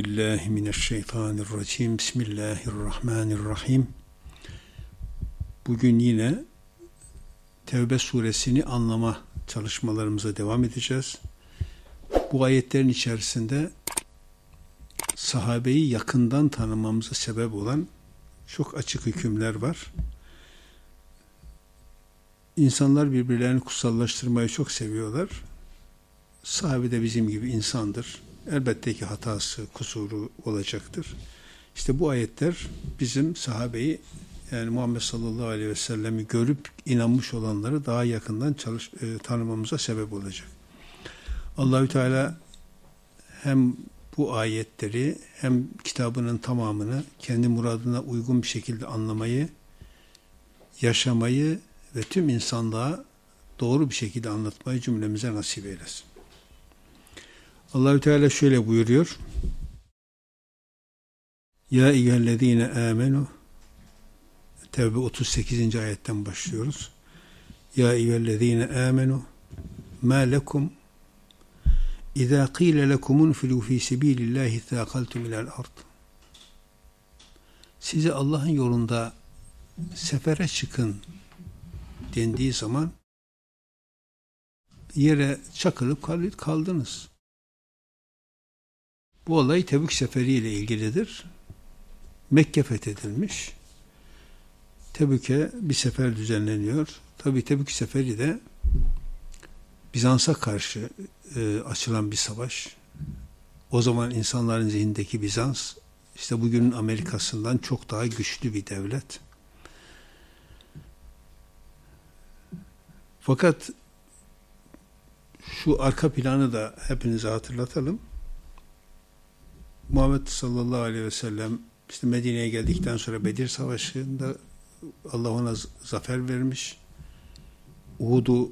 billahi mineşşeytanirracim. Bismillahirrahmanirrahim. Bugün yine Tevbe suresini anlama çalışmalarımıza devam edeceğiz. Bu ayetlerin içerisinde sahabeyi yakından tanımamıza sebep olan çok açık hükümler var. İnsanlar birbirlerini kutsallaştırmayı çok seviyorlar. Sahabe de bizim gibi insandır. Elbette ki hatası, kusuru olacaktır. İşte bu ayetler bizim sahabeyi, yani Muhammed sallallahu aleyhi ve sellem'i görüp inanmış olanları daha yakından tanımamıza sebep olacak. Allahü Teala hem bu ayetleri hem kitabının tamamını kendi muradına uygun bir şekilde anlamayı, yaşamayı ve tüm insanlığa doğru bir şekilde anlatmayı cümlemize nasip eylesin. Allahü Teala şöyle buyuruyor. Ya eyyühellezine amenu. Tevbe 38. ayetten başlıyoruz. Ya eyyühellezine amenu ma lekum İzâ qîle lekum unfilû fî sebîlillâhi thâkaltum ilâl ard. Size Allah'ın yolunda sefere çıkın dendiği zaman yere çakılıp kaldınız. Bu olay Tebük seferiyle ilgilidir. Mekke fethedilmiş. Tebük'e bir sefer düzenleniyor. Tabii Tebük seferi de Bizans'a karşı açılan bir savaş. O zaman insanların zihnindeki Bizans, işte bugünün Amerika'sından çok daha güçlü bir devlet. Fakat şu arka planı da hepinize hatırlatalım. Muhammed sallallahu aleyhi ve sellem işte Medine'ye geldikten sonra Bedir Savaşı'nda Allah ona zafer vermiş. Uhud'u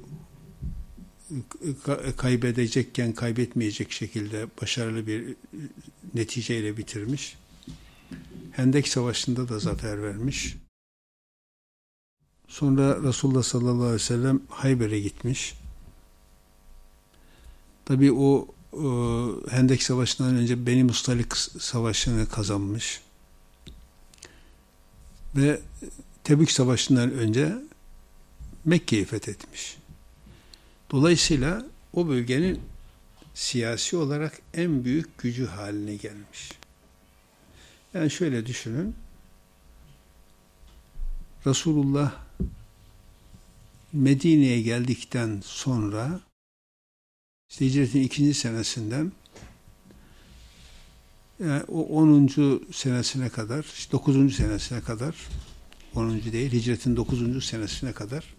kaybedecekken kaybetmeyecek şekilde başarılı bir neticeyle bitirmiş. Hendek Savaşı'nda da zafer vermiş. Sonra Resulullah sallallahu aleyhi ve sellem Hayber'e gitmiş. Tabii o Hendek Savaşı'ndan önce Beni Mustalik Savaşı'nı kazanmış. Ve Tebük Savaşı'ndan önce Mekke'yi fethetmiş. Dolayısıyla o bölgenin siyasi olarak en büyük gücü haline gelmiş. Yani şöyle düşünün. Resulullah Medine'ye geldikten sonra işte hicretin 2. senesinden yani o 10. senesine kadar, 9. senesine kadar, 10. değil, hicretin 9. senesine kadar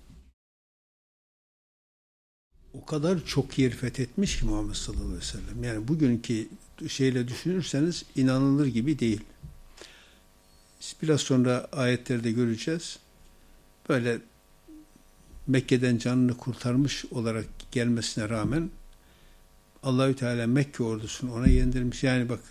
o kadar çok yer fethetmiş ki Muhammed sallallahu aleyhi ve sellem. Yani bugünkü şeyle düşünürseniz inanılır gibi değil. Biraz sonra ayetlerde göreceğiz. Böyle Mekke'den canını kurtarmış olarak gelmesine rağmen Allahü Teala Mekke ordusunu ona yendirmiş. Yani bakın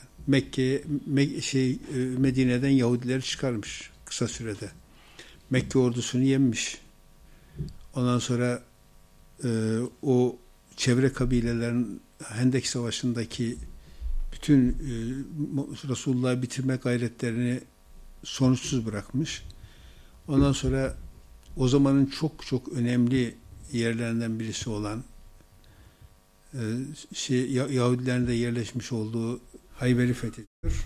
Medine'den Yahudileri çıkarmış kısa sürede. Mekke ordusunu yenmiş. Ondan sonra o çevre kabilelerin Hendek Savaşı'ndaki bütün Resulullah'ı bitirme gayretlerini sonuçsuz bırakmış. Ondan sonra o zamanın çok çok önemli yerlerinden birisi olan Yahudilerin de yerleşmiş olduğu Hayber'i fethediyor.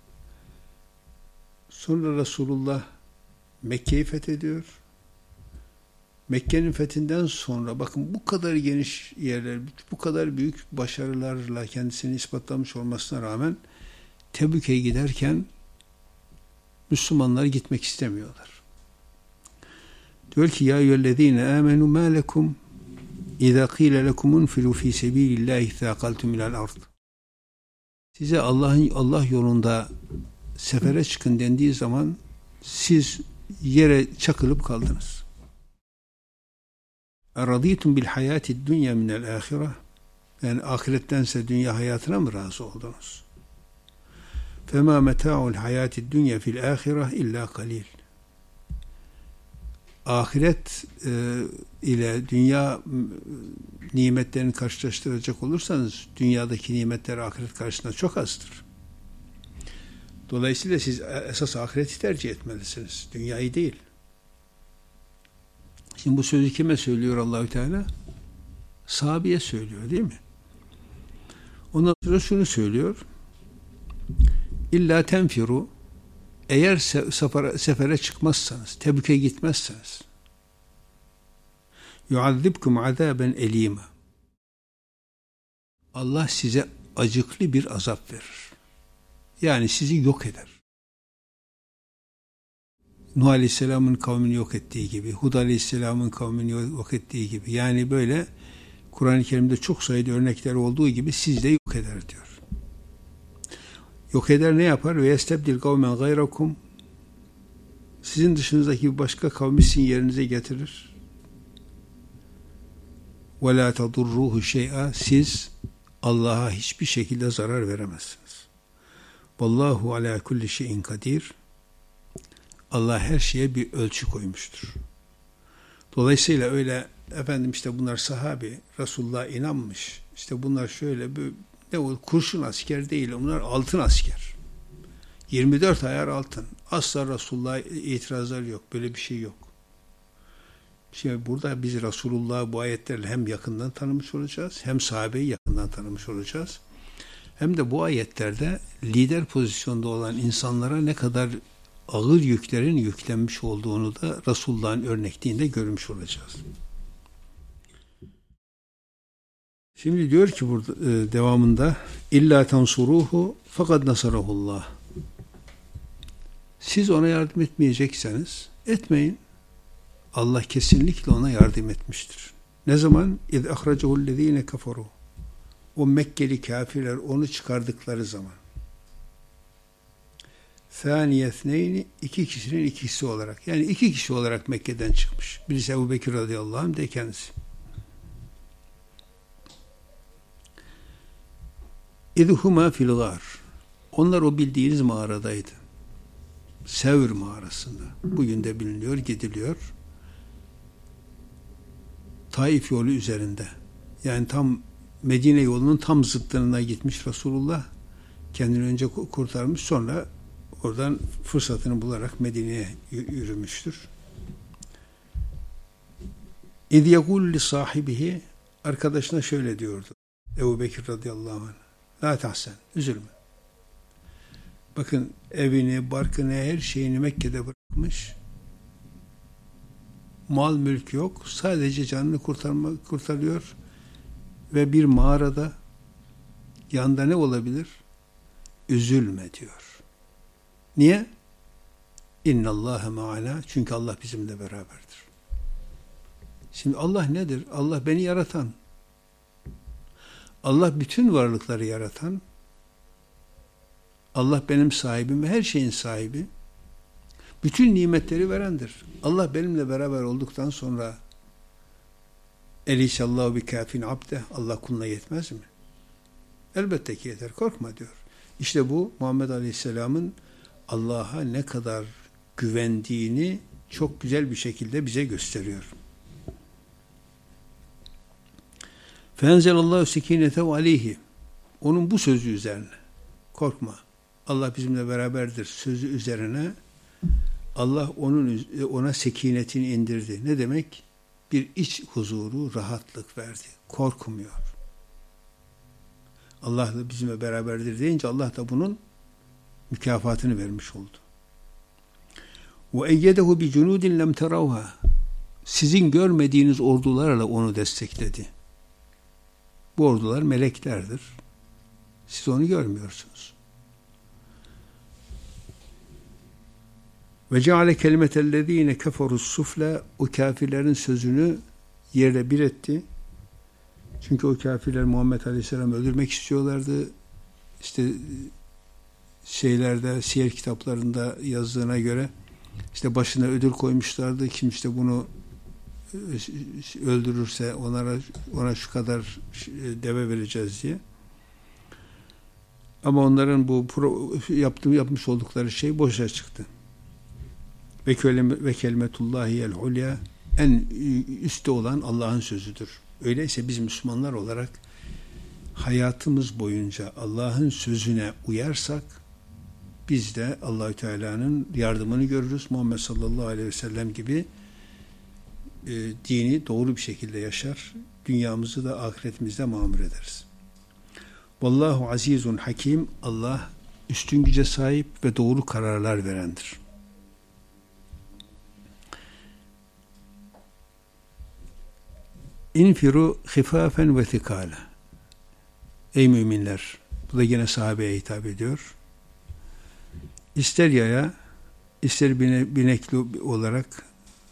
Sonra Resulullah Mekke'yi fethediyor. Mekke'nin fethinden sonra bakın bu kadar geniş yerler, bu kadar büyük başarılarla kendisini ispatlamış olmasına rağmen Tebük'e giderken Müslümanlar gitmek istemiyorlar. Diyor ki ya eyyühellezine amenu ma lekum İzâ qîle lekum unfilû fî sebîlillâhi thâkaltum ilâl ard. Size Allah yolunda sefere çıkın dendiği zaman siz yere çakılıp kaldınız. Eradîtum bil hayâtid dünya minel âhire. Yani ahirettense dünya hayatına mı razı oldunuz? Femâ metâ'ul hayâtid dünya fil âhire illâ kalîl. Ahiret ile dünya nimetlerini karşılaştıracak olursanız dünyadaki nimetler ahiret karşısında çok azdır. Dolayısıyla siz esas ahireti tercih etmelisiniz. Dünyayı değil. Şimdi bu sözü kime söylüyor Allahü Teala? Sahabeye söylüyor değil mi? Ondan sonra şunu söylüyor. İlla tenfiru, eğer sefere çıkmazsanız, Tebük'e gitmezseniz, yuazzibkum azaben elima, Allah size acıklı bir azap verir. Yani sizi yok eder. Nuh Aleyhisselam'ın kavmini yok ettiği gibi, Hud Aleyhisselam'ın kavmini yok ettiği gibi, yani böyle Kur'an-ı Kerim'de çok sayıda örnekler olduğu gibi sizi de yok eder diyor. Yok eder ne yapar? Ve yestebdil kavmen gayrakum, sizin dışınızdaki bir başka kavmi sizin yerinize getirir. Ve la tadurruhu şey'a, siz Allah'a hiçbir şekilde zarar veremezsiniz. Vallahu ala kulli şeyin kadir. Allah her şeye bir ölçü koymuştur. Dolayısıyla öyle efendim işte bunlar sahabi, Resulullah'a inanmış. İşte bunlar şöyle bir ne o kurşun asker değil, bunlar altın asker. 24 ayar altın. Asla Resulullah'a itirazlar yok. Böyle bir şey yok. Şimdi burada biz Resulullah'ı bu ayetlerle hem yakından tanımış olacağız, hem sahabeyi yakından tanımış olacağız. Hem de bu ayetlerde lider pozisyonda olan insanlara ne kadar ağır yüklerin yüklenmiş olduğunu da Resulullah'ın örnekliğinde görmüş olacağız. Şimdi diyor ki burada devamında illa tansuruhu fakat nasarahullah. Siz ona yardım etmeyecekseniz etmeyin. Allah kesinlikle ona yardım etmiştir. Ne zaman? İz ahracehu'llezîne kafaru. O Mekkeli kafirler onu çıkardıkları zaman. Sâniyetneyni, iki kişinin ikisi olarak. Yani iki kişi olarak Mekke'den çıkmış. Birisi Ebu Bekir radıyallahu anh de kendisi. İdhuma fil gâr. Onlar o bildiğiniz mağaradaydı. Sevr mağarasında. Bugün de biliniyor, gidiliyor. Taif yolu üzerinde. Yani tam Medine yolunun tam zıttına gitmiş Resulullah. Kendini önce kurtarmış, sonra oradan fırsatını bularak Medine'ye yürümüştür. İz yekul li sahibihi, arkadaşına şöyle diyordu. Ebu Bekir radıyallahu anh. La tahsen, üzülme. Bakın evini, barkını, her şeyini Mekke'de bırakmış. Mal mülk yok. Sadece canını kurtarıyor. Ve bir mağarada yanında ne olabilir? Üzülme diyor. Niye? İnnallâhe ma'ana. Çünkü Allah bizimle beraberdir. Şimdi Allah nedir? Allah beni yaratan. Allah bütün varlıkları yaratan. Allah benim sahibim ve her şeyin sahibi. Bütün nimetleri verendir. Allah benimle beraber olduktan sonra Elîsallahu bi kâfin abde, Allah kuluna yetmez mi? Elbette ki yeter. Korkma diyor. İşte bu Muhammed Aleyhisselam'ın Allah'a ne kadar güvendiğini çok güzel bir şekilde bize gösteriyor. Fenzelallahu sekinetehu aleyhi. Onun bu sözü üzerine. Korkma. Allah bizimle beraberdir sözü üzerine Allah ona sekinetini indirdi. Ne demek? Bir iç huzuru, rahatlık verdi. Korkmuyor. Allah da bizimle beraberdir deyince Allah da bunun mükafatını vermiş oldu. وَاَيَّدَهُ بِجُنُودٍ لَمْ تَرَوْهَا. Sizin görmediğiniz ordularla onu destekledi. Bu ordular meleklerdir. Siz onu görmüyorsunuz. Ve ceale kelimetellezine keferus sufla, o kafirlerin sözünü yerle bir etti. Çünkü o kafirler Muhammed Aleyhisselam'ı öldürmek istiyorlardı. İşte siyer kitaplarında yazdığına göre işte başına ödül koymuşlardı. Kim işte bunu öldürürse ona şu kadar deve vereceğiz diye. Ama onların bu yapmış oldukları şey boşa çıktı. Ve kelimetullahiyel hulya, en üstte olan Allah'ın sözüdür. Öyleyse biz Müslümanlar olarak hayatımız boyunca Allah'ın sözüne uyarsak biz de Allahü Teala'nın yardımını görürüz. Muhammed sallallahu aleyhi ve sellem gibi dini doğru bir şekilde yaşar. Dünyamızı da ahiretimizde mamur ederiz. Vallahu azizun hakim. Allah üstün güce sahip ve doğru kararlar verendir. İnfiru hifafen ve thikâle. Ey müminler! Bu da yine sahabeye hitap ediyor. İster yaya, ister binekli olarak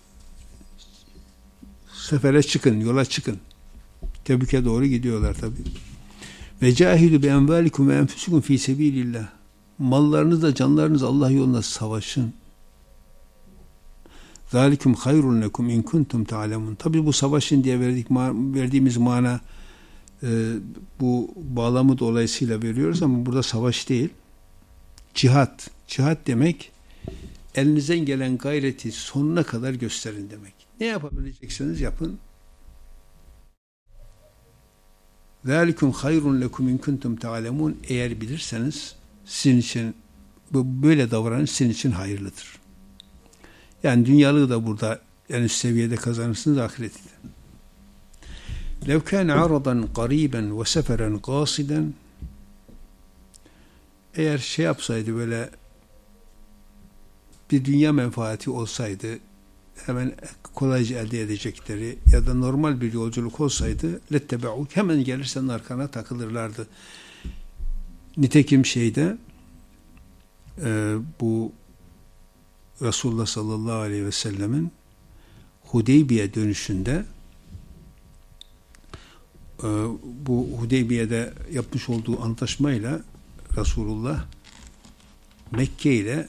sefere çıkın, yola çıkın. Tebük'e doğru gidiyorlar tabi. Ve cahidu bi envalikum ve enfusikum fi sebilillah. Mallarınızla, canlarınızla Allah yolunda savaşın. Zalikum hayrun lekum in kuntum ta'lemun. Tabi bu savaşın diye verdiğimiz mana bu bağlamı dolayısıyla veriyoruz ama burada savaş değil. Cihat. Cihat demek elinizden gelen gayreti sonuna kadar gösterin demek. Ne yapabilecekseniz yapın. ذَٰلِكُمْ خَيْرٌ لَكُمْ اِنْ كُنْتُمْ تَعْلَمُونَ. Eğer bilirseniz sizin için böyle davranış sizin için hayırlıdır. Yani dünyalığı da burada en üst seviyede kazanırsınız, ahireti de. لَوْ كَانَ عَرَضًا قَرِيبًا وَسَفَرًا قَاصِدًا. Eğer şey yapsaydı, böyle bir dünya menfaati olsaydı, hemen kolayca elde edecekleri ya da normal bir yolculuk olsaydı lettebe'uk, hemen gelirsen arkana takılırlardı. Nitekim şeyde bu Resulullah sallallahu aleyhi ve sellemin Hudeybiye dönüşünde bu Hudeybiye'de yapmış olduğu antlaşmayla Resulullah Mekke ile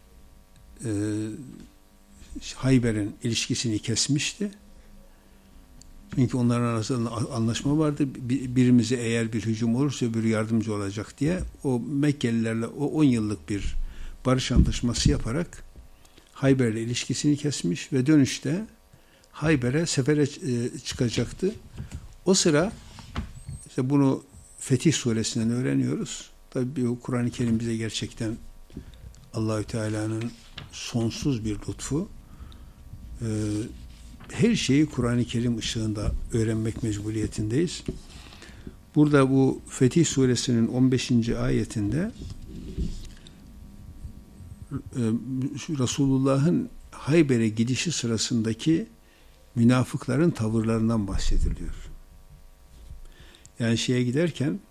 Hayber'in ilişkisini kesmişti. Çünkü onların arasında anlaşma vardı. Birimize eğer bir hücum olursa öbürü yardımcı olacak diye o Mekkelilerle o 10 yıllık bir barış antlaşması yaparak Hayber'le ilişkisini kesmiş ve dönüşte Hayber'e sefere çıkacaktı. O sıra işte bunu Fetih Suresi'nden öğreniyoruz. Tabii bu Kur'an-ı Kerim bize gerçekten Allahü Teala'nın sonsuz bir lütfu. Her şeyi Kur'an-ı Kerim ışığında öğrenmek mecburiyetindeyiz. Burada bu Fetih Suresinin 15. ayetinde Resulullah'ın Hayber'e gidişi sırasındaki münafıkların tavırlarından bahsediliyor. Yani şeye giderken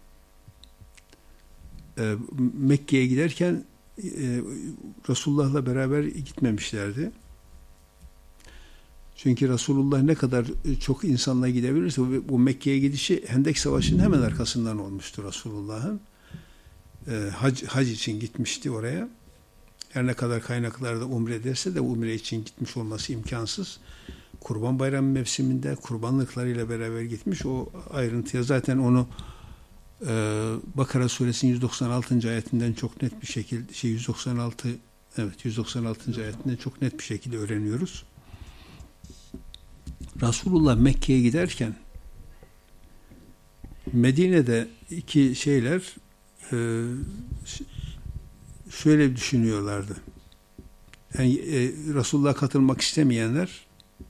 Mekke'ye giderken Resulullah'la beraber gitmemişlerdi. Çünkü Resulullah ne kadar çok insanla gidebilirse bu Mekke'ye gidişi Hendek Savaşı'nın hemen arkasından olmuştu Resulullah'ın. Hac için gitmişti oraya. Her ne kadar kaynaklarda umre derse de umre için gitmiş olması imkansız. Kurban Bayramı mevsiminde kurbanlıklarıyla beraber gitmiş. O ayrıntıya zaten onu Bakara Suresinin 196. ayetinden çok net bir şekilde 196 ayetinden çok net bir şekilde öğreniyoruz. Resulullah Mekke'ye giderken Medine'de iki şeyler şöyle düşünüyorlardı. Yani Resulullah'a katılmak istemeyenler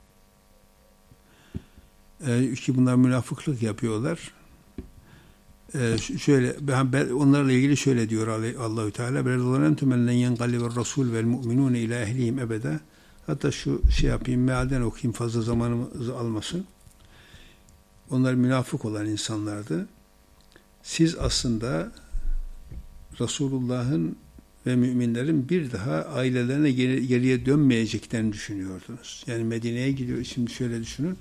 ki bunlar münafıklık yapıyorlar. Şöyle onlarla ilgili şöyle diyor Allahü Teala: "Berzallentum en yenqaliber rasul vel mu'minun ila ehlihim ebeda." Hatta şu şey yapayım, mealden okuyayım, fazla zamanımızı almasın. Onlar münafık olan insanlardı. Siz aslında Resulullah'ın ve müminlerin bir daha ailelerine geriye dönmeyeceklerini düşünüyordunuz. Yani Medine'ye gidiyor. Şimdi şöyle düşünün.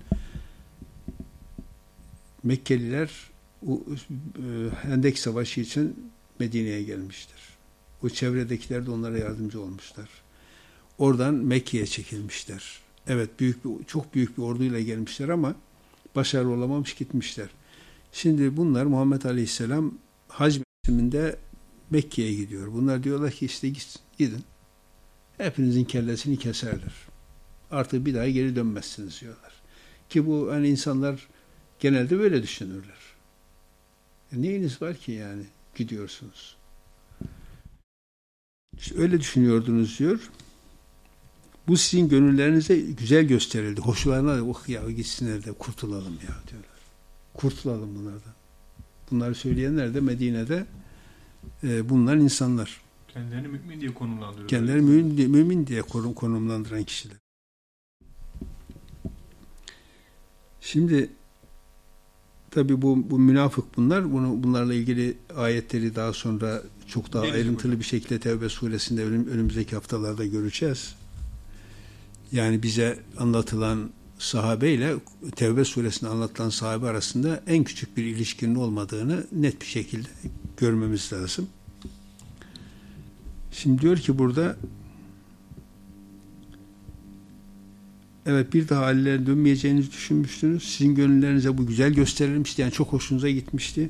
Mekkeliler Hendek Savaşı için Medine'ye gelmiştir. O çevredekiler de onlara yardımcı olmuşlar. Oradan Mekke'ye çekilmişler. Evet, çok büyük bir orduyla gelmişler ama başarılı olamamış, gitmişler. Şimdi bunlar Muhammed Aleyhisselam hac mevsiminde Mekke'ye gidiyor. Bunlar diyorlar ki işte gidin. Hepinizin kellesini keserler. Artık bir daha geri dönmezsiniz diyorlar. Ki bu hani insanlar genelde böyle düşünürler. Neyiniz var ki yani gidiyorsunuz? İşte öyle düşünüyordunuz diyor. Bu sizin gönüllerinize güzel gösterildi. Hoşlarına oh ya gitsinler de kurtulalım ya diyorlar. Kurtulalım bunlardan. Bunları söyleyenler de Medine'de bulunan insanlar. Kendilerini mümin diye konumlandırıyor. Kendilerini mümin diye konumlandıran kişiler. Şimdi tabi bu münafık bunlar. Bunlarla ilgili ayetleri daha sonra çok daha ayrıntılı bir şekilde Tevbe suresinde önümüzdeki haftalarda göreceğiz. Yani bize anlatılan sahabeyle Tevbe suresinde anlatılan sahabe arasında en küçük bir ilişkinin olmadığını net bir şekilde görmemiz lazım. Şimdi diyor ki burada evet bir daha hallerine dönmeyeceğinizi düşünmüştünüz. Sizin gönüllerinize bu güzel gösterilmişti. Yani çok hoşunuza gitmişti.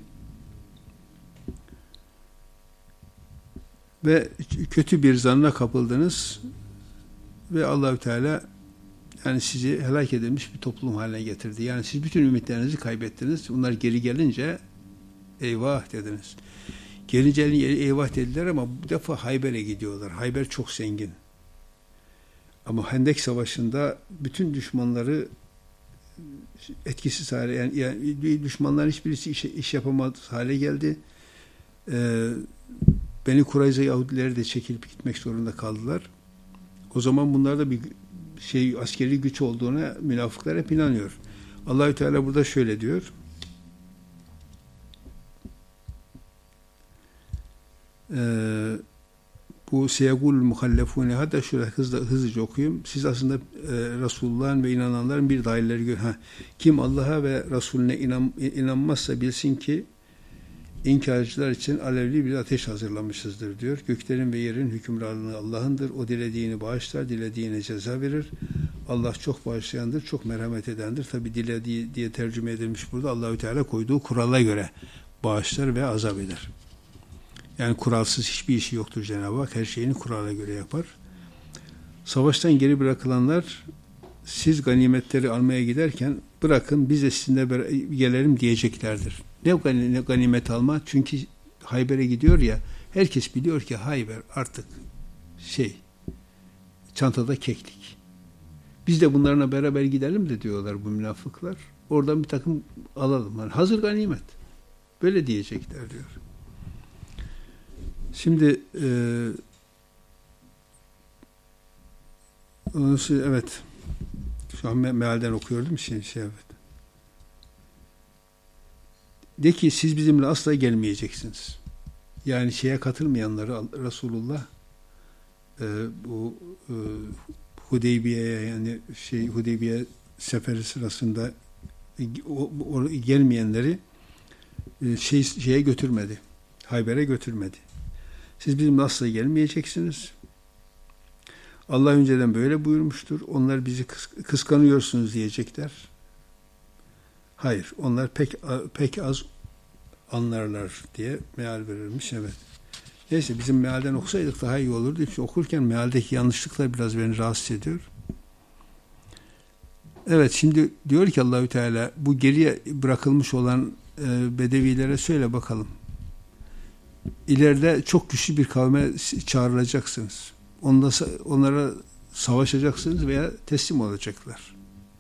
Ve kötü bir zanna kapıldınız. Ve Allahü Teala yani sizi helak edilmiş bir toplum haline getirdi. Yani siz bütün ümitlerinizi kaybettiniz. Bunlar geri gelince eyvah dediniz. Gelince eyvah dediler ama bu defa Hayber'e gidiyorlar. Hayber çok zengin. Ama Hendek Savaşı'nda bütün düşmanları etkisiz hale yani düşmanların hiçbirisi iş yapamaz hale geldi. Beni Kurayza Yahudileri de çekilip gitmek zorunda kaldılar. O zaman bunlarda bir askeri güç olduğuna münafıklar hep inanıyor. Allahü Teala burada şöyle diyor. Bu seyegul muhallefune hatta şöyle hızlıca okuyayım. Siz aslında Resulullah'ın ve inananların bir dahilleri kim Allah'a ve Resulüne inanmazsa bilsin ki İnkarcılar için alevli bir ateş hazırlamışızdır diyor. Göklerin ve yerin hükümranlığı Allah'ındır. O dilediğini bağışlar, dilediğine ceza verir. Allah çok bağışlayandır, çok merhamet edendir. Tabi dilediği diye tercüme edilmiş burada. Allahü Teala koyduğu kurala göre bağışlar ve azap eder. Yani kuralsız hiçbir işi yoktur Cenab-ı Hak. Her şeyini kurala göre yapar. Savaştan geri bırakılanlar siz ganimetleri almaya giderken bırakın biz de sizinle gelelim diyeceklerdir. Ne ganimet alma? Çünkü Hayber'e gidiyor ya, herkes biliyor ki Hayber artık çantada keklik. Biz de bunlarla beraber gidelim de diyorlar bu münafıklar. Oradan bir takım alalım. Yani hazır ganimet. Böyle diyecekler diyor. Şimdi evet şu an mealden okuyordum evet. De ki siz bizimle asla gelmeyeceksiniz. Yani katılmayanları Resulullah bu Hudeybiye'ye yani Hudeybiye seferi sırasında gelmeyenleri götürmedi. Hayber'e götürmedi. Siz bizimle asla gelmeyeceksiniz. Allah önceden böyle buyurmuştur. Onlar bizi kıskanıyorsunuz diyecekler. Hayır, onlar pek az anlarlar diye meal verilmiş. Evet. Neyse bizim mealden okusaydık daha iyi olurdu. Çünkü okurken mealdeki yanlışlıklar biraz beni rahatsız ediyor. Evet, şimdi diyor ki Allahü Teala bu geriye bırakılmış olan bedevilere söyle bakalım. İleride çok güçlü bir kavme çağrılacaksınız. Onlara savaşacaksınız veya teslim olacaklar.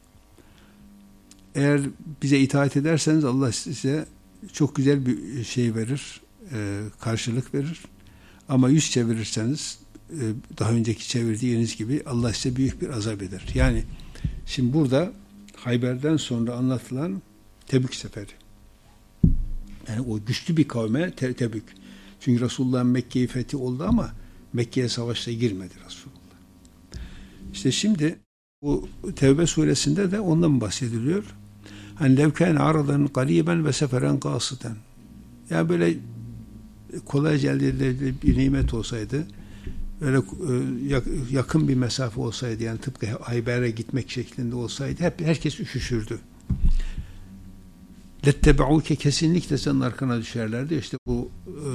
Eğer bize itaat ederseniz Allah size çok güzel bir verir, karşılık verir. Ama yüz çevirirseniz daha önceki çevirdiğiniz gibi Allah size büyük bir azap eder. Yani şimdi burada Hayber'den sonra anlatılan Tebük seferi. Yani o güçlü bir kavme Tebük. Çünkü Resulullah'ın Mekke'yi fethi oldu ama Mekke'ye savaşta girmedi Resulullah. İşte şimdi bu Tevbe suresinde de ondan bahsediliyor. Hani levkâne aradan gariben ve seferen kasıten. Yani böyle kolayca elde edilebilir bir nimet olsaydı, böyle yakın bir mesafe olsaydı, yani tıpkı Hayber'e gitmek şeklinde olsaydı, herkes üşüşürdü. Lettebe'uke, kesinlikle senin arkana düşerlerdi. İşte bu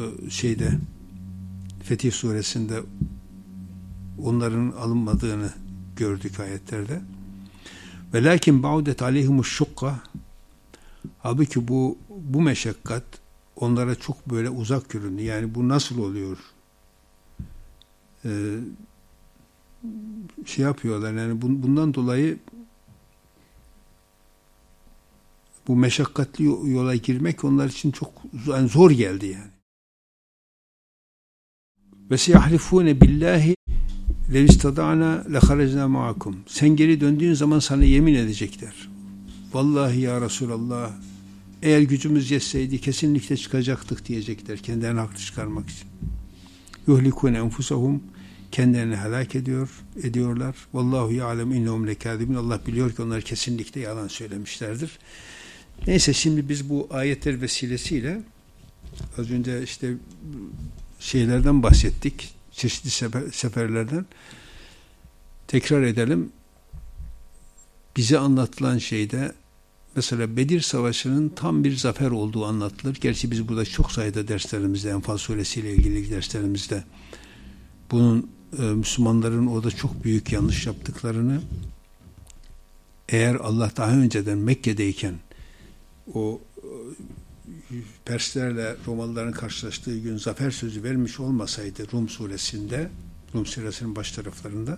Fetih suresinde onların alınmadığını gördük ayetlerde. Velakin ba'udet aleyhimuş şukka, halbuki bu meşakkat onlara çok böyle uzak göründü. Yani bu nasıl oluyor? şey yapıyorlar. Yani bundan dolayı bu meşakkatli yola girmek onlar için çok yani zor geldi yani. Ve seyahlifune billahi lev istada'na leharacna ma'akum. Sen geri döndüğün zaman sana yemin edecekler. Vallahi ya Resulallah, eğer gücümüz yetseydi kesinlikle çıkacaktık diyecekler kendilerini haklı çıkarmak için. Yuhlikune enfusahum, kendilerini helak ediyorlar. Vallahu ya'lem innehum lekâzibun. Allah biliyor ki onlar kesinlikle yalan söylemişlerdir. Neyse, şimdi biz bu ayetler vesilesiyle az önce işte şeylerden bahsettik. Çeşitli seferlerden. Tekrar edelim. Bize anlatılan şeyde mesela Bedir Savaşı'nın tam bir zafer olduğu anlatılır. Gerçi biz burada çok sayıda derslerimizde, Enfal suresiyle ilgili derslerimizde bunun Müslümanların orada çok büyük yanlış yaptıklarını, eğer Allah daha önceden Mekke'deyken o Perslerle Romalıların karşılaştığı gün zafer sözü vermiş olmasaydı Rum suresinin baş taraflarında,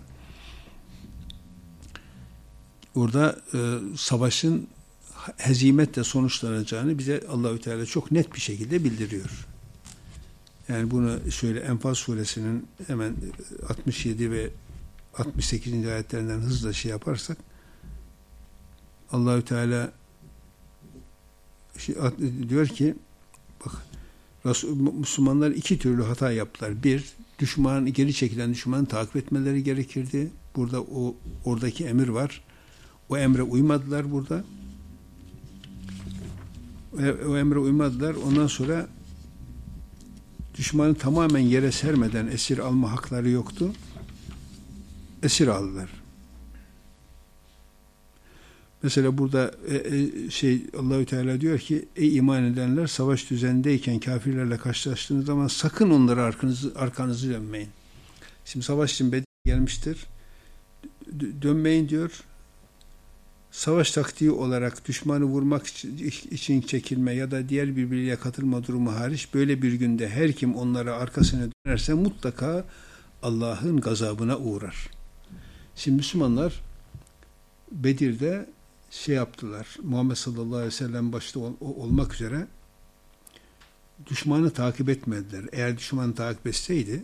orada savaşın hezimetle sonuçlanacağını bize Allahü Teala çok net bir şekilde bildiriyor. Yani bunu şöyle Enfal suresinin hemen 67 ve 68. ayetlerinden hızla şey yaparsak, Allahü Teala diyor ki, bak, Müslümanlar iki türlü hata yaptılar. Bir, geri çekilen düşmanı takip etmeleri gerekirdi. Burada oradaki emir var. O emre uymadılar burada. O emre uymadılar. Ondan sonra düşmanı tamamen yere sermeden esir alma hakları yoktu. Esir aldılar. Mesela burada Allahü Teala diyor ki, ey iman edenler, savaş düzenindeyken kafirlerle karşılaştığınız zaman sakın onlara arkanızı dönmeyin. Şimdi savaş için Bedir gelmiştir. Dönmeyin diyor. Savaş taktiği olarak düşmanı vurmak için çekilme ya da diğer birbiriyle katılma durumu hariç, böyle bir günde her kim onlara arkasını dönerse mutlaka Allah'ın gazabına uğrar. Şimdi Müslümanlar Bedir'de şey yaptılar, Muhammed sallallahu aleyhi ve sellem başta olmak üzere düşmanı takip etmediler. Eğer düşmanı takip etseydi,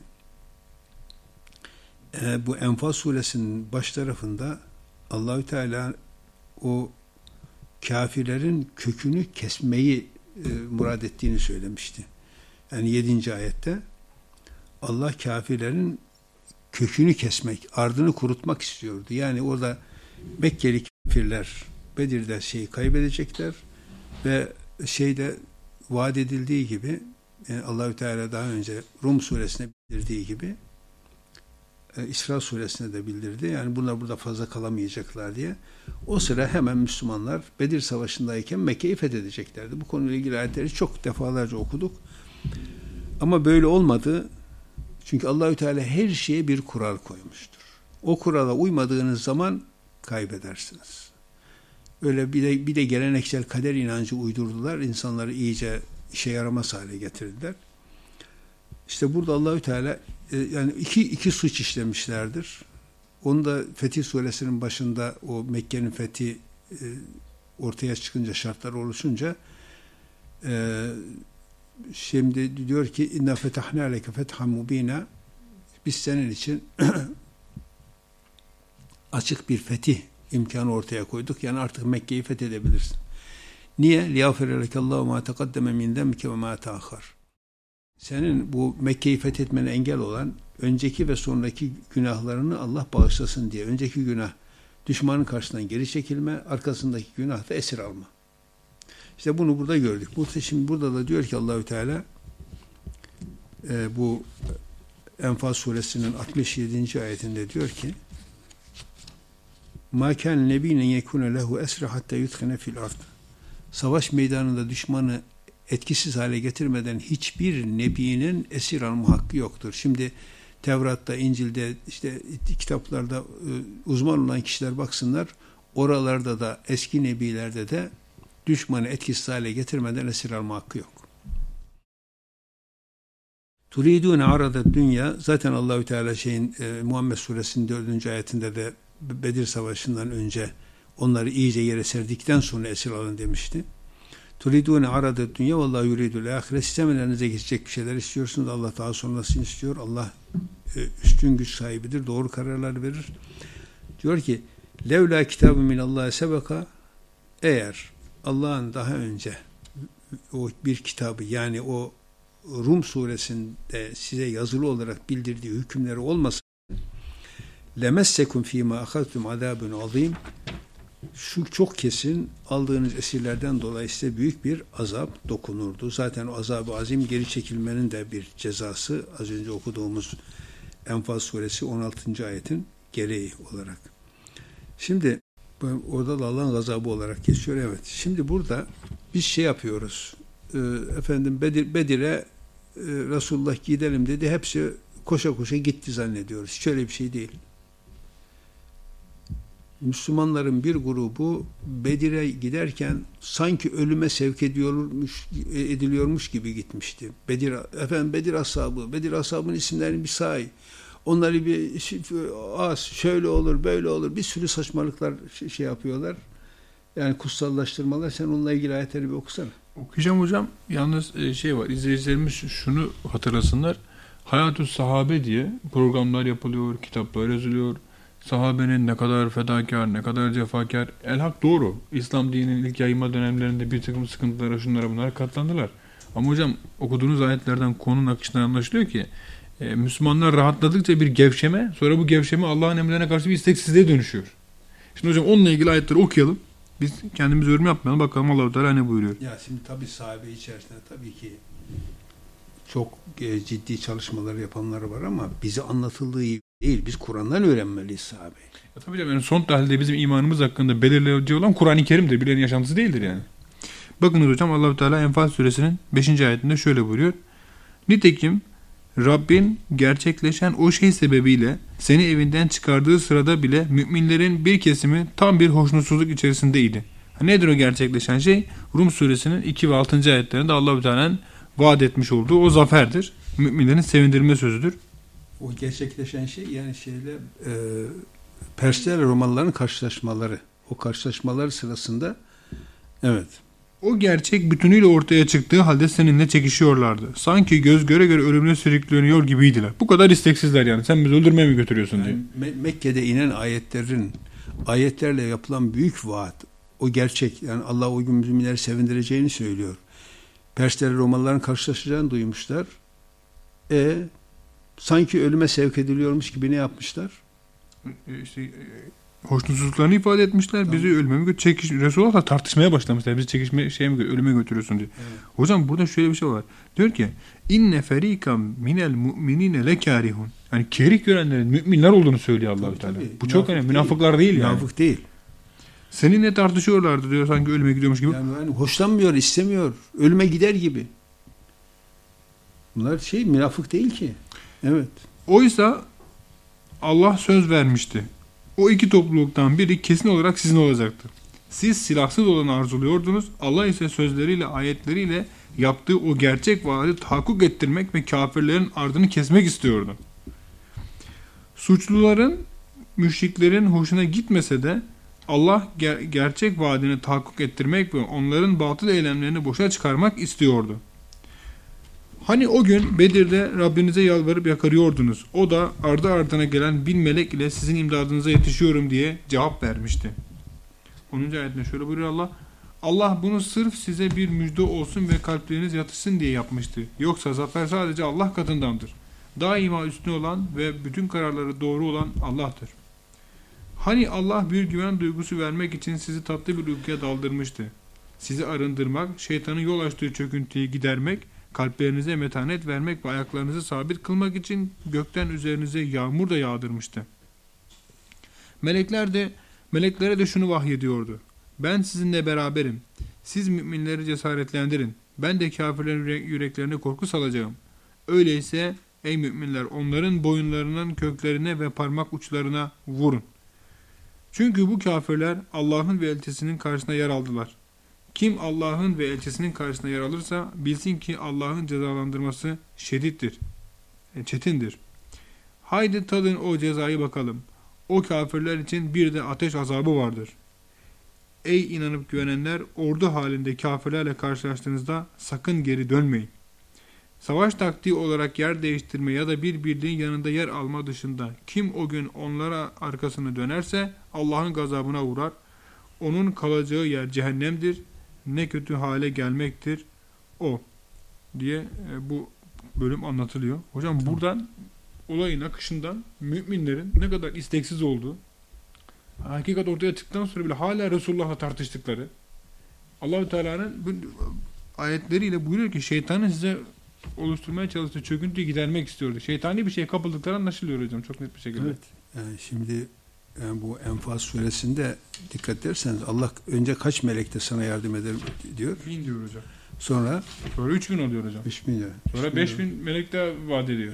bu Enfal suresinin baş tarafında Allahü Teala o kafirlerin kökünü kesmeyi murad ettiğini söylemişti. Yani 7. ayette Allah kafirlerin kökünü kesmek, ardını kurutmak istiyordu. Yani orada Mekkeli kafirler Bedir'de kaybedecekler ve vaat edildiği gibi, yani Allahü Teala daha önce Rum suresine bildirdiği gibi İsra suresine de bildirdi. Yani bunlar burada fazla kalamayacaklar diye. O sıra hemen Müslümanlar Bedir Savaşı'ndayken Mekke'yi fethedeceklerdi. Bu konuyla ilgili ayetleri çok defalarca okuduk. Ama böyle olmadı. Çünkü Allahü Teala her şeye bir kural koymuştur. O kurala uymadığınız zaman kaybedersiniz. Öyle bir de geleneksel kader inancı uydurdular. İnsanları iyice işe yaramaz hale getirdiler. İşte burada Allahü Teala yani iki suç işlemişlerdir. Onu da Fetih Suresinin başında, o Mekke'nin fethi ortaya çıkınca, şartlar oluşunca şimdi diyor ki, inna fetahna leke fethan mubina, biz senin için açık bir fetih imkanı ortaya koyduk. Yani artık Mekke'yi fethedebilirsin. Niye? لِيَغْفِرَ لَكَ اللّٰهُ مَا تَقَدَّمَ مِنْ ذَنْبِكَ وَمَا تَأَخَّرَ. Senin bu Mekke'yi fethetmene engel olan önceki ve sonraki günahlarını Allah bağışlasın diye. Önceki günah düşmanın karşısından geri çekilme, arkasındaki günah da esir alma. İşte bunu burada gördük. Şimdi burada da diyor ki Allahü Teala bu Enfal suresinin 67. ayetinde diyor ki, مَا كَانَ نَب۪ينَ يَكُونَ لَهُ اَسْرَ حَتَّى يُدْخَنَ فِي الْاَرْضِ. Savaş meydanında düşmanı etkisiz hale getirmeden hiçbir nebinin esir alma hakkı yoktur. Şimdi Tevrat'ta, İncil'de, işte kitaplarda uzman olan kişiler baksınlar, oralarda da eski nebilerde de düşmanı etkisiz hale getirmeden esir alma hakkı yok. Turidune arada dünya, zaten Allahü Teala Muhammed Suresinin 4. ayetinde de Bedir Savaşı'ndan önce onları iyice yere serdikten sonra esir alın demişti. Turidune arada dünya vallahi yuridul ahiret. Sistemelerinize geçecek bir şeyler istiyorsunuz. Allah daha sonrasını istiyor. Allah üstün güç sahibidir. Doğru kararlar verir. Diyor ki levla kitabı minallahi sebeka, eğer Allah'ın daha önce o bir kitabı, yani o Rum suresinde size yazılı olarak bildirdiği hükümleri olmasa lemessekum fîmâ ahaztum azâbun azîm, şu çok kesin aldığınız esirlerden dolayı size büyük bir azap dokunurdu. Zaten o azab-ı azim geri çekilmenin de bir cezası. Az önce okuduğumuz Enfal suresi 16. ayetin gereği olarak. Şimdi orada da Allah'ın gazabı olarak geçiyor. Evet. Şimdi burada biz şey yapıyoruz. Efendim Bedir'e Resulullah gidelim dedi. Hepsi koşa koşa gitti zannediyoruz. Hiç öyle bir şey değil. Müslümanların bir grubu Bedir'e giderken sanki ölüme sevk ediliyormuş gibi gitmişti. Bedir ashabı, Bedir ashabının isimlerini bir say. Onları bir şöyle olur, böyle olur. Bir sürü saçmalıklar şey yapıyorlar. Yani kutsallaştırmalar. Sen onunla ilgili ayetleri bir okusana. Okuyacağım hocam. Yalnız şey var. İzleyicilerimiz şunu hatırlasınlar. Hayat-ı Sahabe diye programlar yapılıyor, kitaplar yazılıyor. Sahabenin ne kadar fedakar, ne kadar cefakar. Elhak doğru. İslam dininin ilk yayılma dönemlerinde bir takım sıkıntılara, şunlara bunlara katlandılar. Ama hocam okuduğunuz ayetlerden, konunun akışından anlaşılıyor ki Müslümanlar rahatladıkça bir gevşeme, sonra bu gevşeme Allah'ın emirlerine karşı bir isteksizliğe dönüşüyor. Şimdi hocam onunla ilgili ayetleri okuyalım. Biz kendimiz yorum yapmayalım. Bakalım Allah-u Teala ne buyuruyor. Ya şimdi tabii sahabe içerisinde tabii ki çok ciddi çalışmalar yapanlar var ama bize anlatıldığı gibi değil. Biz Kur'an'dan öğrenmeliyiz sahabeyi. Tabii canım, yani son tahlilde bizim imanımız hakkında belirleyici olan Kur'an-ı Kerim'dir. Birilerinin yaşantısı değildir yani. Bakınız hocam, Allah-u Teala Enfal suresinin 5. ayetinde şöyle buyuruyor. Nitekim Rabbin gerçekleşen o şey sebebiyle seni evinden çıkardığı sırada bile müminlerin bir kesimi tam bir hoşnutsuzluk içerisindeydi. Nedir o gerçekleşen şey? Rum suresinin 2 ve 6. ayetlerinde Allah-u Teala'nın vaat etmiş olduğu o zaferdir. Müminlerin sevindirme sözüdür. O gerçekleşen şey yani Perslerle Romalıların karşılaşmaları. O karşılaşmalar sırasında evet. O gerçek bütünüyle ortaya çıktığı halde seninle çekişiyorlardı. Sanki göz göre göre ölümüne sürükleniyor gibiydiler. Bu kadar isteksizler yani. Sen bizi öldürmeye mi götürüyorsun diye. Mekke'de inen ayetlerle yapılan büyük vaat. O gerçek. Yani Allah o gün müminleri sevindireceğini söylüyor. Perslerle Romalıların karşılaşacağını duymuşlar. Sanki ölüme sevk ediliyormuş gibi ne yapmışlar? Hoşnutsuzluklarını ifade etmişler. Tamam. Bizi ölüme mi götürüyorsun? Resulullah da tartışmaya başlamışlar. Bizi ölüme götürüyorsun diye. Evet. Hocam burada şöyle bir şey var. Diyor ki inne ferikan minel mu'minine lekârihun. Yani kerih görenlerin müminler olduğunu söylüyor Allah-u Teala. Bu çok önemli. Münafıklar değil yani. Münafık değil. Seninle tartışıyorlardı diyor, sanki ölüme gidiyormuş gibi. Yani hoşlanmıyor, istemiyor. Ölüme gider gibi. Bunlar münafık değil ki. Evet. Oysa Allah söz vermişti. O iki topluluktan biri kesin olarak sizin olacaktı. Siz silahsız olanı arzuluyordunuz. Allah ise sözleriyle, ayetleriyle yaptığı o gerçek vaadi tahakkuk ettirmek ve kafirlerin ardını kesmek istiyordu. Suçluların, müşriklerin hoşuna gitmese de Allah gerçek vaadini tahakkuk ettirmek ve onların batıl eylemlerini boşa çıkarmak istiyordu. Hani o gün Bedir'de Rabbinize yalvarıp yakarıyordunuz. O da ardı ardına gelen 1000 melek ile sizin imdadınıza yetişiyorum diye cevap vermişti. 10. ayetinde şöyle buyuruyor Allah. Allah bunu sırf size bir müjde olsun ve kalpleriniz yatışsın diye yapmıştı. Yoksa zafer sadece Allah katındandır. Daima üstün olan ve bütün kararları doğru olan Allah'tır. Hani Allah bir güven duygusu vermek için sizi tatlı bir uykuya daldırmıştı. Sizi arındırmak, şeytanın yol açtığı çöküntüyü gidermek, kalplerinize metanet vermek ve ayaklarınızı sabit kılmak için gökten üzerinize yağmur da yağdırmıştı. Meleklere de şunu vahyediyordu. Ben sizinle beraberim. Siz müminleri cesaretlendirin. Ben de kafirlerin yüreklerine korku salacağım. Öyleyse ey müminler onların boyunlarının köklerine ve parmak uçlarına vurun. Çünkü bu kafirler Allah'ın ve elçisinin karşısına yer aldılar. Kim Allah'ın ve elçisinin karşısına yer alırsa bilsin ki Allah'ın cezalandırması şedittir. çetindir. Haydi tadın o cezayı bakalım. O kafirler için bir de ateş azabı vardır. Ey inanıp güvenenler, ordu halinde kafirlerle karşılaştığınızda sakın geri dönmeyin. Savaş taktiği olarak yer değiştirme ya da bir birliğin yanında yer alma dışında kim o gün onlara arkasını dönerse Allah'ın gazabına uğrar. Onun kalacağı yer cehennemdir. Ne kötü hale gelmektir o diye bu bölüm anlatılıyor. Hocam buradan olayın akışından müminlerin ne kadar isteksiz olduğu, hakikat ortaya çıktıktan sonra bile hala Resulullah'la tartıştıkları, Allah-u Teala'nın bu ayetleriyle buyuruyor ki şeytanın size oluşturmaya çalıştığı çöküntüyü gidermek istiyordu. Şeytani bir şeye kapıldıkları anlaşılıyor hocam çok net bir şekilde. Evet. Yani şimdi bu Enfal suresinde dikkat ederseniz Allah önce kaç melek de sana yardım eder diyor. 1000 diyor hocam. Sonra 3000 oluyor hocam. 3000 diyor. Sonra 5000 melek de vaat ediyor.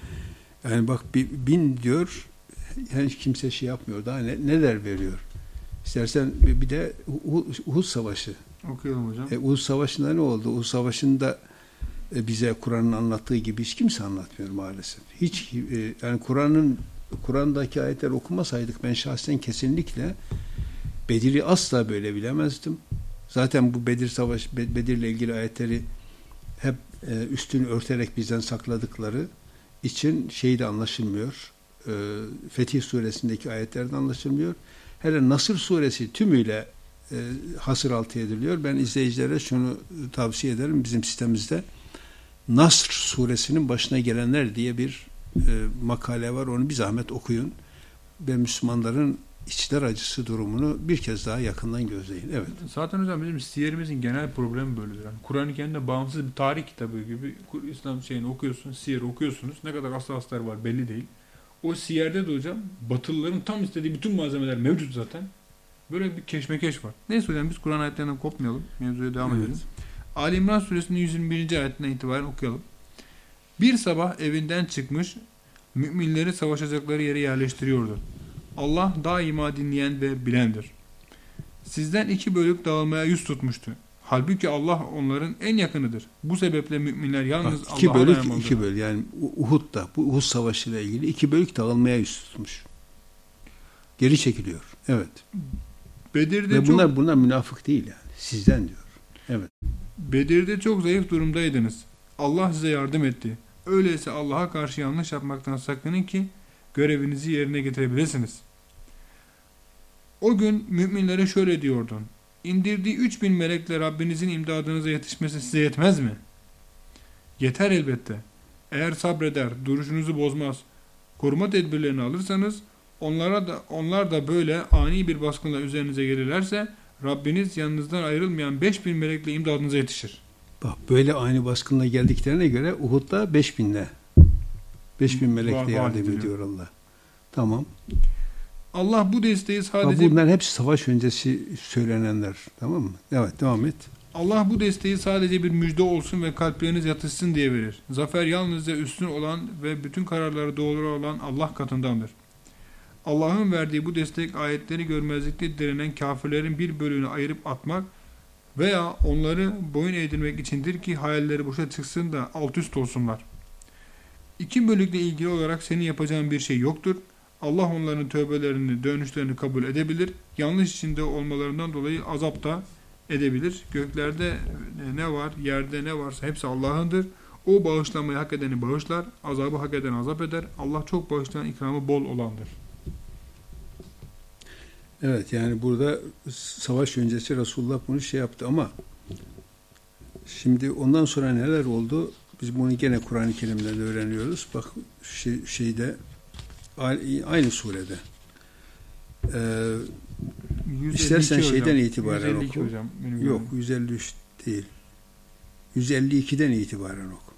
Yani bak 1000 diyor, hiç kimse şey yapmıyor. Daha neler veriyor? İstersen bir de Uhud Savaşı. Okuyalım hocam. Uhud Savaşı'nda ne oldu? Uhud Savaşı'nda bize Kur'an'ın anlattığı gibi hiç kimse anlatmıyor maalesef. Hiç yani Kur'an'daki ayetler okumasaydık ben şahsen kesinlikle Bedir'i asla böyle bilemezdim. Zaten bu Bedir'le ilgili ayetleri hep üstünü örterek bizden sakladıkları için şey de anlaşılmıyor. Fetih suresindeki ayetlerden anlaşılmıyor. Hele Nasr suresi tümüyle hasır altı ediliyor. Ben izleyicilere şunu tavsiye ederim. Bizim sitemizde Nasr suresinin başına gelenler diye bir makale var. Onu bir zahmet okuyun. Ve Müslümanların içler acısı durumunu bir kez daha yakından gözleyin. Evet. Zaten hocam bizim siyerimizin genel problemi böyledir. Yani Kur'an-ı Kerim'de bağımsız bir tarih kitabı gibi İslam şeyini okuyorsunuz, siyer okuyorsunuz. Ne kadar aslar var belli değil. O siyerde de hocam Batılıların tam istediği bütün malzemeler mevcut zaten. Böyle bir keşmekeş var. Neyse hocam biz Kur'an ayetlerinden kopmayalım. Mevzuya devam edelim. Ali İmran suresinin 121. ayetinden itibaren okuyalım. Bir sabah evinden çıkmış, müminleri savaşacakları yere yerleştiriyordu. Allah daima dinleyen ve bilendir. Sizden 2 bölük dağılmaya yüz tutmuştu. Halbuki Allah onların en yakınıdır. Bu sebeple müminler yalnız Allah'a dayanmalıdır. 2 bölük yani Uhud'da, bu Uhud Savaşı ile ilgili 2 bölük dağılmaya yüz tutmuş. Geri çekiliyor. Evet. Bedir'de ve bunlar münafık değil yani. Sizden diyor. Evet. Bedir'de çok zayıf durumdaydınız. Allah size yardım etti. Öyleyse Allah'a karşı yanlış yapmaktan sakının ki görevinizi yerine getirebilirsiniz. O gün müminlere şöyle diyordun. İndirdiği 3000 melekle Rabbinizin imdadınıza yetişmesi size yetmez mi? Yeter elbette. Eğer sabreder, duruşunuzu bozmaz, koruma tedbirlerini alırsanız, onlar da böyle ani bir baskınla üzerinize gelirlerse, Rabbiniz yanınızdan ayrılmayan 5000 melekle imdadınıza yetişir. Bak böyle ani baskınla geldiklerine göre Uhud'da 5000'le 5000 melekle yardım ediyor Allah. Tamam. Allah bu desteği sadece... Bunların hepsi savaş öncesi söylenenler. Tamam mı? Evet, devam et. Allah bu desteği sadece bir müjde olsun ve kalpleriniz yatışsın diye verir. Zafer yalnızca üstün olan ve bütün kararları doğru olan Allah katındandır. Allah'ın verdiği bu destek ayetleri görmezlikte direnen kafirlerin bir bölüğünü ayırıp atmak veya onları boyun eğdirmek içindir ki hayalleri boşa çıksın da alt üst olsunlar. 2 bölükle ilgili olarak senin yapacağın bir şey yoktur. Allah onların tövbelerini, dönüşlerini kabul edebilir. Yanlış içinde olmalarından dolayı azap da edebilir. Göklerde ne var, yerde ne varsa hepsi Allah'ındır. O bağışlanmayı hak edeni bağışlar, azabı hak eden azap eder. Allah çok bağışlayan, ikramı bol olandır. Evet, yani burada savaş öncesi Resulullah bunu şey yaptı ama şimdi ondan sonra neler oldu? Biz bunu gene Kur'an-ı Kerim'den öğreniyoruz. Bak şeyde aynı surede. İstersen şeyden itibaren oku. Hocam, yok, 153 değil. 152'den itibaren oku.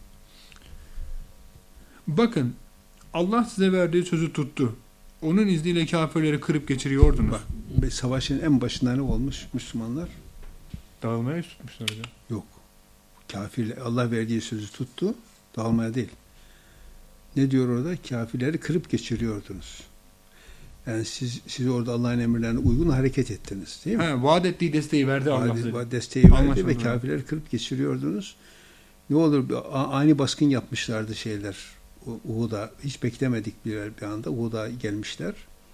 Bakın, Allah size verdiği sözü tuttu. Onun izniyle kafirleri kırıp geçiriyordunuz. Bak, savaşın en başında ne olmuş Müslümanlar? Dağılmaya yüz tutmuşlar hocam. Yok. Kafirler Allah verdiği sözü tuttu. Dağılmaya değil. Ne diyor orada? Kafirleri kırıp geçiriyordunuz. Yani siz orada Allah'ın emirlerine uygun hareket ettiniz. Değil mi? Vaat ettiği desteği verdi Allah. Desteği verdi ve kafirleri kırıp geçiriyordunuz. Ne olur ani baskın yapmışlardı şeyler. Uhud'a hiç beklemedik bir anda Uhud'a gelmişler.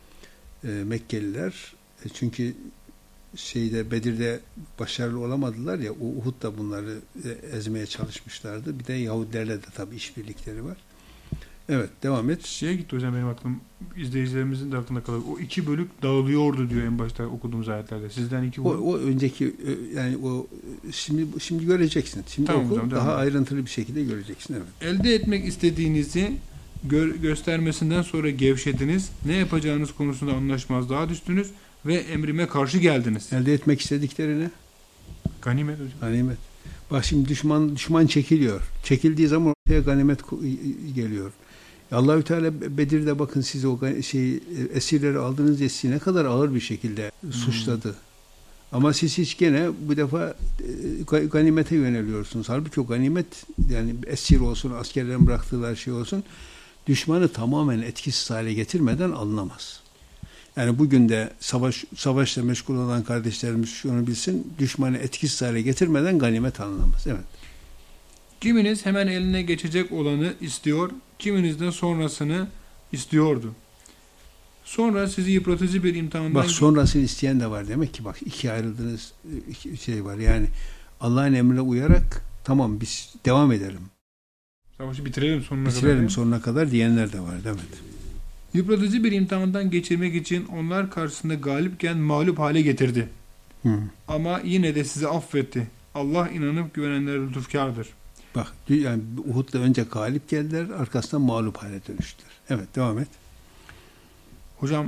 Mekkeliler. Çünkü Bedir'de başarılı olamadılar ya, Uhud da bunları ezmeye çalışmışlardı. Bir de Yahudilerle de tabii işbirlikleri var. Evet, devam et. Şeye gitti hocam, benim aklım, izleyicilerimizin de aklında kalır. O 2 bölük dağılıyordu diyor en başta okuduğumuz ayetlerde. Sizden 2 bölük. O önceki, yani o şimdi göreceksin. Şimdi tamam, oku, hocam, daha ayrıntılı bir şekilde göreceksin. Evet. Elde etmek istediğinizi göstermesinden sonra gevşediniz. Ne yapacağınız konusunda anlaşmazlığa düştünüz ve emrime karşı geldiniz. Elde etmek istediklerini Ganimet hocam. ganimet. Bak şimdi düşman çekiliyor. Çekildiği zaman ortaya ganimet geliyor. Allahü Teala Bedir'de bakın siz o esirleri aldınız diye sizi ne kadar ağır bir şekilde suçladı. Ama siz hiç gene bu defa ganimete yöneliyorsunuz. Halbuki o ganimet, yani esir olsun, askerlerin bıraktığı şey olsun, düşmanı tamamen etkisiz hale getirmeden alınamaz. Yani bugün de savaşla meşgul olan kardeşlerimiz şunu bilsin, düşmanı etkisiz hale getirmeden ganimet alınamaz. Evet. Kiminiz hemen eline geçecek olanı istiyor, kiminiz de sonrasını istiyordu. Sonra sizi yıpratıcı bir imtihandan... Bak, sonrasını isteyen de var. Demek ki bak, iki ayrıldığınız şey var. Yani Allah'ın emrine uyarak tamam biz devam edelim. Savaşı bitirelim sonuna kadar. Bitirelim sonuna kadar diyenler de var. Evet. Yıpratıcı bir imtihandan geçirmek için onlar karşısında galipken mağlup hale getirdi. Ama yine de sizi affetti. Allah inanıp güvenenlere lütufkardır. Bak, yani Uhud'da önce galip geldiler, arkasından mağlup hale dönüştüler. Evet, devam et. Hocam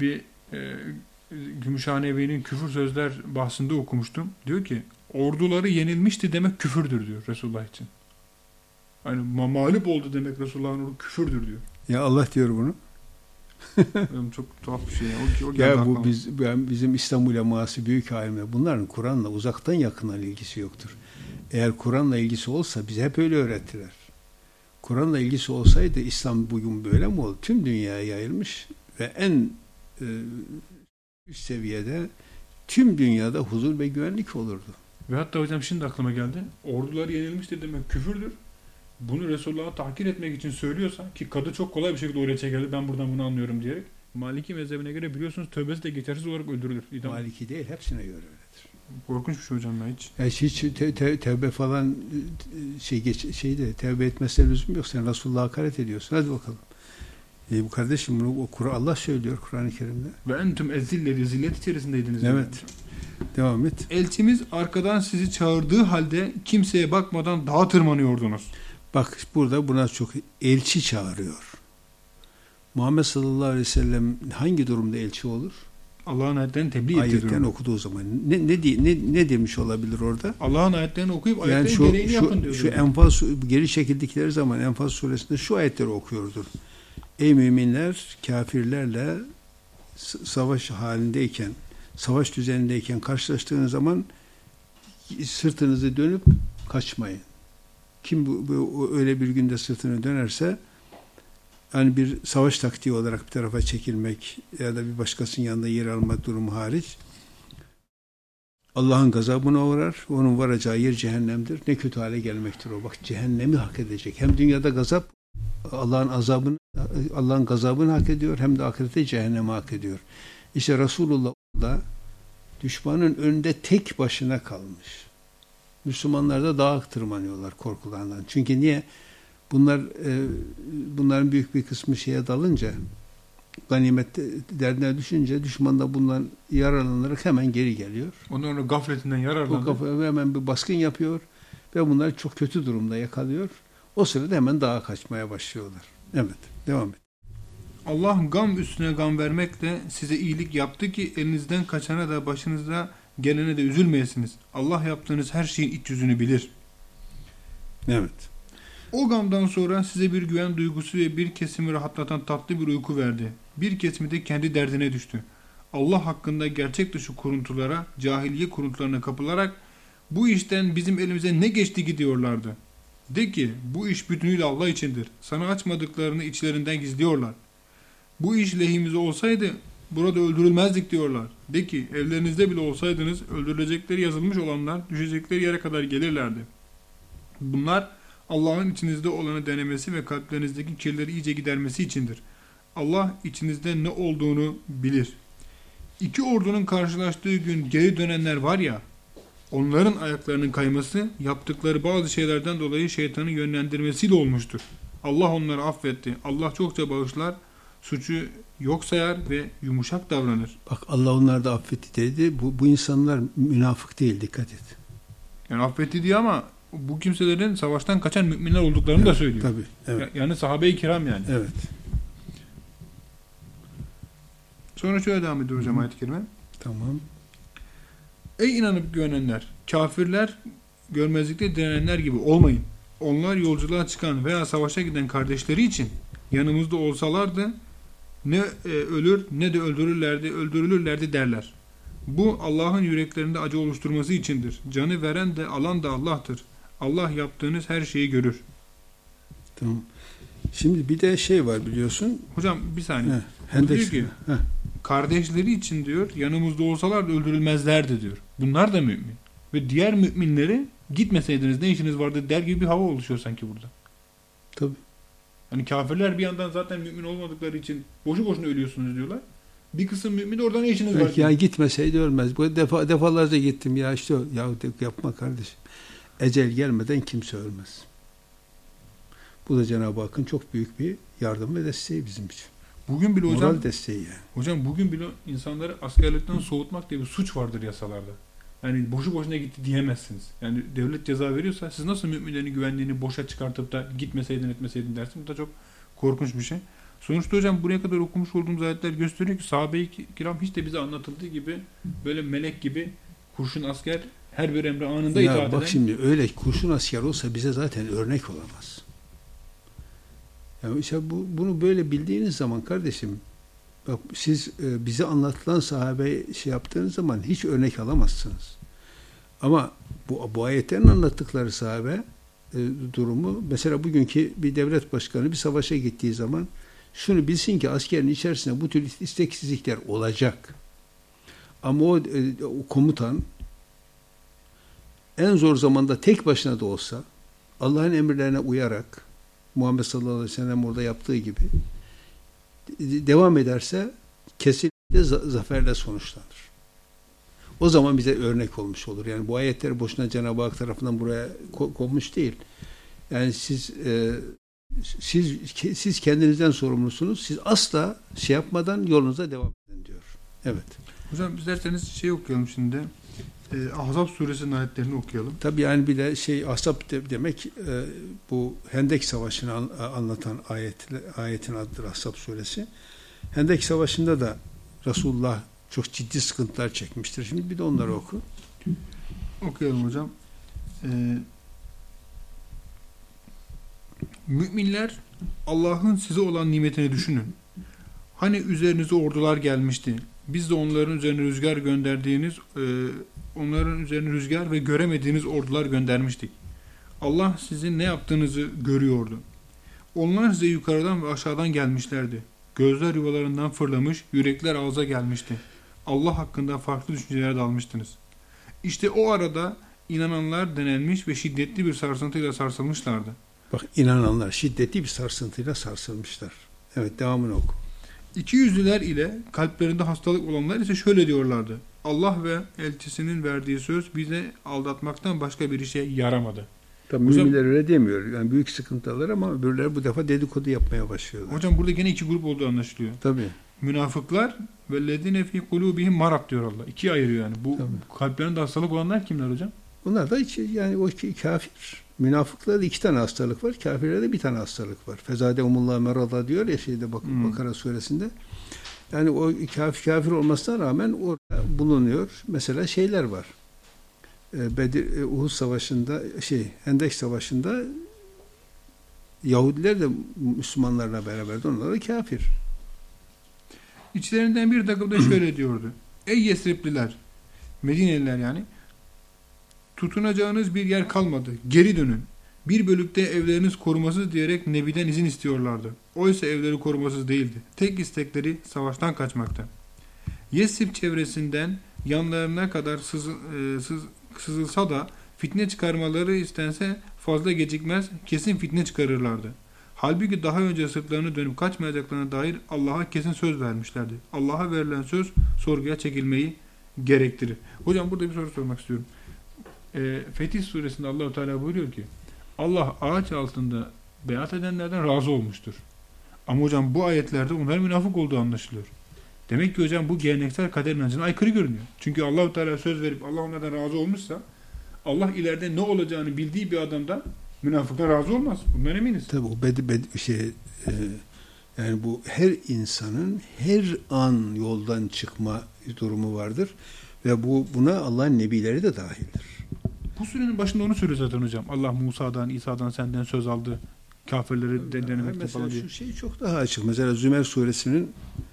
Gümüşhanevi'nin küfür sözler bahsinde okumuştum. Diyor ki orduları yenilmişti demek küfürdür diyor Resulullah için. Yani mağlup oldu demek Resulullah'ın ordu küfürdür diyor. Ya Allah diyor bunu. Çok tuhaf bir şey. Ya bu bizim İstanbul uleması, büyük alimler, bunların Kur'an'la uzaktan yakından ilgisi yoktur. Eğer Kur'an'la ilgisi olsa bize hep öyle öğrettiler. Kur'an'la ilgisi olsaydı İslam bugün böyle mi oldu? Tüm dünyaya yayılmış ve en üst seviyede tüm dünyada huzur ve güvenlik olurdu. Ve hatta hocam şimdi aklıma geldi. Orduları yenilmiştir demek küfürdür. Bunu Resulullah'a tahkir etmek için söylüyorsa, ki kadı çok kolay bir şekilde oraya çekildi, ben buradan bunu anlıyorum diyerek, Maliki mezhebine göre biliyorsunuz tövbesi de geçersiz olarak öldürülür. Maliki değil, hepsine göre öyledir. Korkunç bir şey hocam ya hiç. Hiç tevbe falan tevbe etmesine lüzum yok. Sen Resulullah'a hakaret ediyorsun. Hadi bakalım. Bu kardeşim bunu Allah söylüyor Kur'an-ı Kerim'de. Ve entüm ezilleri, zillet içerisindeydiniz. Evet. Yani. Devam et. Elçimiz arkadan sizi çağırdığı halde kimseye bakmadan dağa tırmanıyordunuz. Bak burada buna çok elçi çağırıyor. Muhammed sallallahu aleyhi ve sellem hangi durumda elçi olur? Allah'ın ayetlerini tebliğ ettiği durumda. Ayetten okuduğu zaman. Ne demiş olabilir orada? Allah'ın ayetlerini okuyup ayetlerin yani gereğini yapın diyor. Şu Enfal geri çekildikleri zaman Enfal suresinde şu ayetleri okuyordur. Ey müminler, kafirlerle savaş halindeyken, savaş düzenindeyken karşılaştığınız zaman sırtınızı dönüp kaçmayın. Kim öyle bir günde sırtını dönerse, yani bir savaş taktiği olarak bir tarafa çekilmek ya da bir başkasının yanında yer alma durumu hariç, Allah'ın gazabına uğrar. Onun varacağı yer cehennemdir. Ne kötü hale gelmektir o. Bak, cehennemi hak edecek. Hem dünyada gazap, Allah'ın gazabını hak ediyor, hem de ahirette cehennemi hak ediyor. İşte Resulullah da düşmanın önünde tek başına kalmış. Müslümanlar da dağa tırmanıyorlar korkularından. Çünkü niye? Bunların büyük bir kısmı şeye dalınca, ganimet derdine düşünce, düşman da bundan yararlanarak hemen geri geliyor. Onların gafletinden yararlanıyor. Hemen bir baskın yapıyor ve bunlar çok kötü durumda yakalıyor. O sırada hemen dağa kaçmaya başlıyorlar. Evet, devam et. Allah gam üstüne gam vermekle size iyilik yaptı ki elinizden kaçana da başınıza gelene de üzülmeyesiniz. Allah yaptığınız her şeyin iç yüzünü bilir. Evet. O gamdan sonra size bir güven duygusu ve bir kesimi rahatlatan tatlı bir uyku verdi. Bir kesimi de kendi derdine düştü. Allah hakkında gerçek dışı kuruntulara, cahiliye kuruntularına kapılarak bu işten bizim elimize ne geçti gidiyorlardı. De ki bu iş bütünüyle Allah içindir. Sana açmadıklarını içlerinden gizliyorlar. Bu iş lehimize olsaydı burada öldürülmezdik diyorlar. De ki evlerinizde bile olsaydınız öldürülecekleri yazılmış olanlar düşecekleri yere kadar gelirlerdi. Bunlar Allah'ın içinizde olanı denemesi ve kalplerinizdeki kirleri iyice gidermesi içindir. Allah içinizde ne olduğunu bilir. İki ordunun karşılaştığı gün geri dönenler var ya, onların ayaklarının kayması yaptıkları bazı şeylerden dolayı şeytanın yönlendirmesiyle olmuştur. Allah onları affetti. Allah çokça bağışlar, suçu yok sayar ve yumuşak davranır. Bak Allah onları da affetti dedi. Bu insanlar münafık değil, dikkat et. Yani affetti diyor ama bu kimselerin savaştan kaçan müminler olduklarını da söylüyor. Tabii, evet. Yani sahabe-i kiram yani. Evet. Sonra şöyle devam ediyor hocam ayet-i kerime. Tamam. Ey inanıp güvenenler, kafirler görmezlikte direnenler gibi olmayın. Onlar yolculuğa çıkan veya savaşa giden kardeşleri için yanımızda olsalardı ne ölür ne de öldürülürlerdi derler. Bu Allah'ın yüreklerinde acı oluşturması içindir. Canı veren de alan da Allah'tır. Allah yaptığınız her şeyi görür. Tamam. Şimdi bir de şey var biliyorsun. Hocam bir saniye. Hendek Diyor ki kardeşleri için diyor yanımızda olsalar da öldürülmezlerdi diyor. Bunlar da mümin. Ve diğer müminleri gitmeseydiniz ne işiniz vardı der gibi bir hava oluşuyor sanki burada. Tabii. Hani kafirler bir yandan zaten mümin olmadıkları için boşu boşuna ölüyorsunuz diyorlar. Bir kısım mümin de oradan ne işiniz var? Ya gitmeseydi ölmez. Bu defalarca gittim ya işte ya yapma kardeşim. Ecel gelmeden kimse ölmez. Bu da Cenab-ı Hakk'ın çok büyük bir yardım ve desteği bizim için. Bugün bile hocam moral desteği yani. Hocam bugün bile insanları askerlikten soğutmak diye bir suç vardır yasalarda. Yani boşu boşuna gitti diyemezsiniz. Yani devlet ceza veriyorsa siz nasıl müminlerin güvenliğini boşa çıkartıp da gitmeseydin etmeseydin dersin. Bu da çok korkunç bir şey. Sonuçta hocam buraya kadar okumuş olduğumuz ayetler gösteriyor ki sahabe-i kiram hiç de bize anlatıldığı gibi böyle melek gibi kurşun asker her bir emre anında itaat eden. Bak şimdi öyle kurşun asker olsa bize zaten örnek olamaz. Yani işte bunu böyle bildiğiniz zaman kardeşim bak siz bize anlatılan sahabe şey yaptığınız zaman hiç örnek alamazsınız. Ama bu ayetlerin anlattıkları sahabe durumu mesela bugünkü bir devlet başkanı bir savaşa gittiği zaman şunu bilsin ki askerin içerisinde bu tür isteksizlikler olacak. Ama o komutan en zor zamanda tek başına da olsa Allah'ın emirlerine uyarak Muhammed sallallahu aleyhi ve sellem orada yaptığı gibi devam ederse kesinlikle zaferle sonuçlanır. O zaman bize örnek olmuş olur. Yani bu ayetler boşuna Cenab-ı Hak tarafından buraya konmuş değil. Yani siz kendinizden sorumlusunuz. Siz asla şey yapmadan yolunuza devam edin diyor. Evet. Hocam isterseniz şey okuyalım şimdi. Ahzab suresinin ayetlerini okuyalım. Tabii yani bir de Ahzab demek bu Hendek Savaşı'nı anlatan ayetin adıdır Ahzab suresi. Hendek Savaşı'nda da Resulullah çok ciddi sıkıntılar çekmiştir. Şimdi bir de onları oku. Okuyalım hocam. Müminler Allah'ın size olan nimetini düşünün. Hani üzerinize ordular gelmişti. Biz de onların üzerine rüzgar ve göremediğiniz ordular göndermiştik. Allah sizin ne yaptığınızı görüyordu. Onlar size yukarıdan ve aşağıdan gelmişlerdi. Gözler yuvalarından fırlamış, yürekler ağza gelmişti. Allah hakkında farklı düşüncelere dalmıştınız. İşte o arada inananlar denenmiş ve şiddetli bir sarsıntıyla sarsılmışlardı. Bak inananlar şiddetli bir sarsıntıyla sarsılmışlar. Evet devamını oku. İkiyüzlüler ile kalplerinde hastalık olanlar ise şöyle diyorlardı. Allah ve elçisinin verdiği söz bize aldatmaktan başka bir işe yaramadı. Tabii müminler öyle demiyor. Yani büyük sıkıntılar ama öbürleri bu defa dedikodu yapmaya başlıyorlar. Hocam burada gene iki grup olduğu anlaşılıyor. Tabii. Münafıklar vellezine fi kulubihim marad diyor Allah. İkiye ayırıyor yani. Bu kalplerinde hastalık olanlar kimler hocam? Bunlar da yani o kafir. Münafıklarda 2 tane hastalık var. Kafirlerde 1 tane hastalık var. Fezadehumullah merada diyor ya Bakara suresinde. Yani o kafir olmasına rağmen orada bulunuyor. Mesela şeyler var. Uhud Savaşı'nda Hendek Savaşı'nda Yahudiler de Müslümanlarla beraberdi. Onlar da kafir. İçlerinden bir takım da şöyle diyordu. Ey Yesripliler, Medineliler yani, tutunacağınız bir yer kalmadı. Geri dönün. Bir bölükte evleriniz korumasız diyerek Nebi'den izin istiyorlardı. Oysa evleri korumasız değildi. Tek istekleri savaştan kaçmaktı. Yesrib çevresinden yanlarına kadar sızılsa da Fitne çıkarmaları istense fazla gecikmez, kesin fitne çıkarırlardı. Halbuki daha önce sırtlarını dönüp kaçmayacaklarına dair Allah'a kesin söz vermişlerdi. Allah'a verilen söz sorguya çekilmeyi gerektirir. Hocam burada bir soru sormak istiyorum. Fetih Suresinde Allah-u Teala buyuruyor ki Allah ağaç altında beyat edenlerden razı olmuştur. Ama hocam bu ayetlerde onların münafık olduğu anlaşılıyor. Demek ki hocam bu geleneksel kader inancına aykırı görünüyor. Çünkü Allah-u Teala söz verip Allah onlardan razı olmuşsa Allah ileride ne olacağını bildiği bir adamdan münafıklar razı olmaz. Bundan eminiz. Tabii o yani bu her insanın her an yoldan çıkma durumu vardır ve buna Allah'ın nebileri de dahildir. Bu surenin başında onu söylüyor zaten hocam. Allah Musa'dan, İsa'dan senden söz aldı. Kafirleri denemekte falan diye. Şu şey çok daha açık. Mesela Zümer suresinin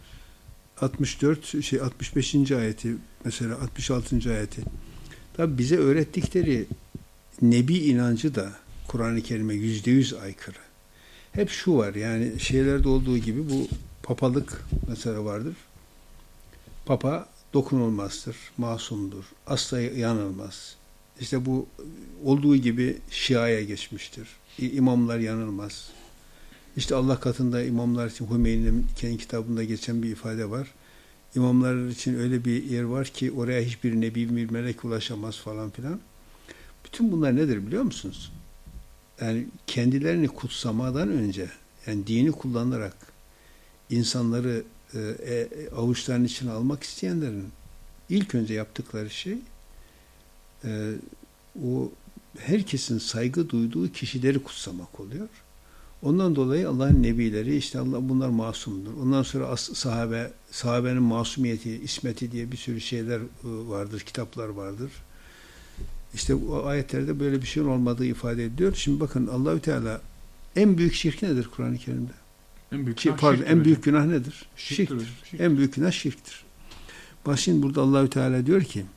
65. ayeti, mesela 66. ayeti. Tabi bize öğrettikleri nebi inancı da Kur'an-ı Kerim'e %100 aykırı. Hep şu var, yani şeylerde olduğu gibi bu papalık mesela vardır. Papa dokunulmazdır, masumdur, asla yanılmaz. İşte bu olduğu gibi Şia'ya geçmiştir. İmamlar yanılmaz. İşte Allah katında imamlar için Hümeyni'nin kendi kitabında geçen bir ifade var. İmamlar için öyle bir yer var ki oraya hiçbir nebi, bir melek ulaşamaz falan filan. Bütün bunlar nedir biliyor musunuz? Yani kendilerini kutsamadan önce, yani dini kullanarak insanları avuçlarının içine almak isteyenlerin ilk önce yaptıkları şey o herkesin saygı duyduğu kişileri kutsamak oluyor. Ondan dolayı Allah'ın nebileri, işte Allah, bunlar masumdur. Ondan sonra sahabenin masumiyeti, ismeti diye bir sürü şeyler vardır, kitaplar vardır. İşte bu ayetlerde böyle bir şeyin olmadığı ifade ediliyor. Şimdi bakın Allahü Teala en büyük şirk nedir Kur'an-ı Kerim'de? En büyük günah nedir? Şirktir. En büyük günah şirktir. Bak şimdi burada Allahü Teala diyor ki: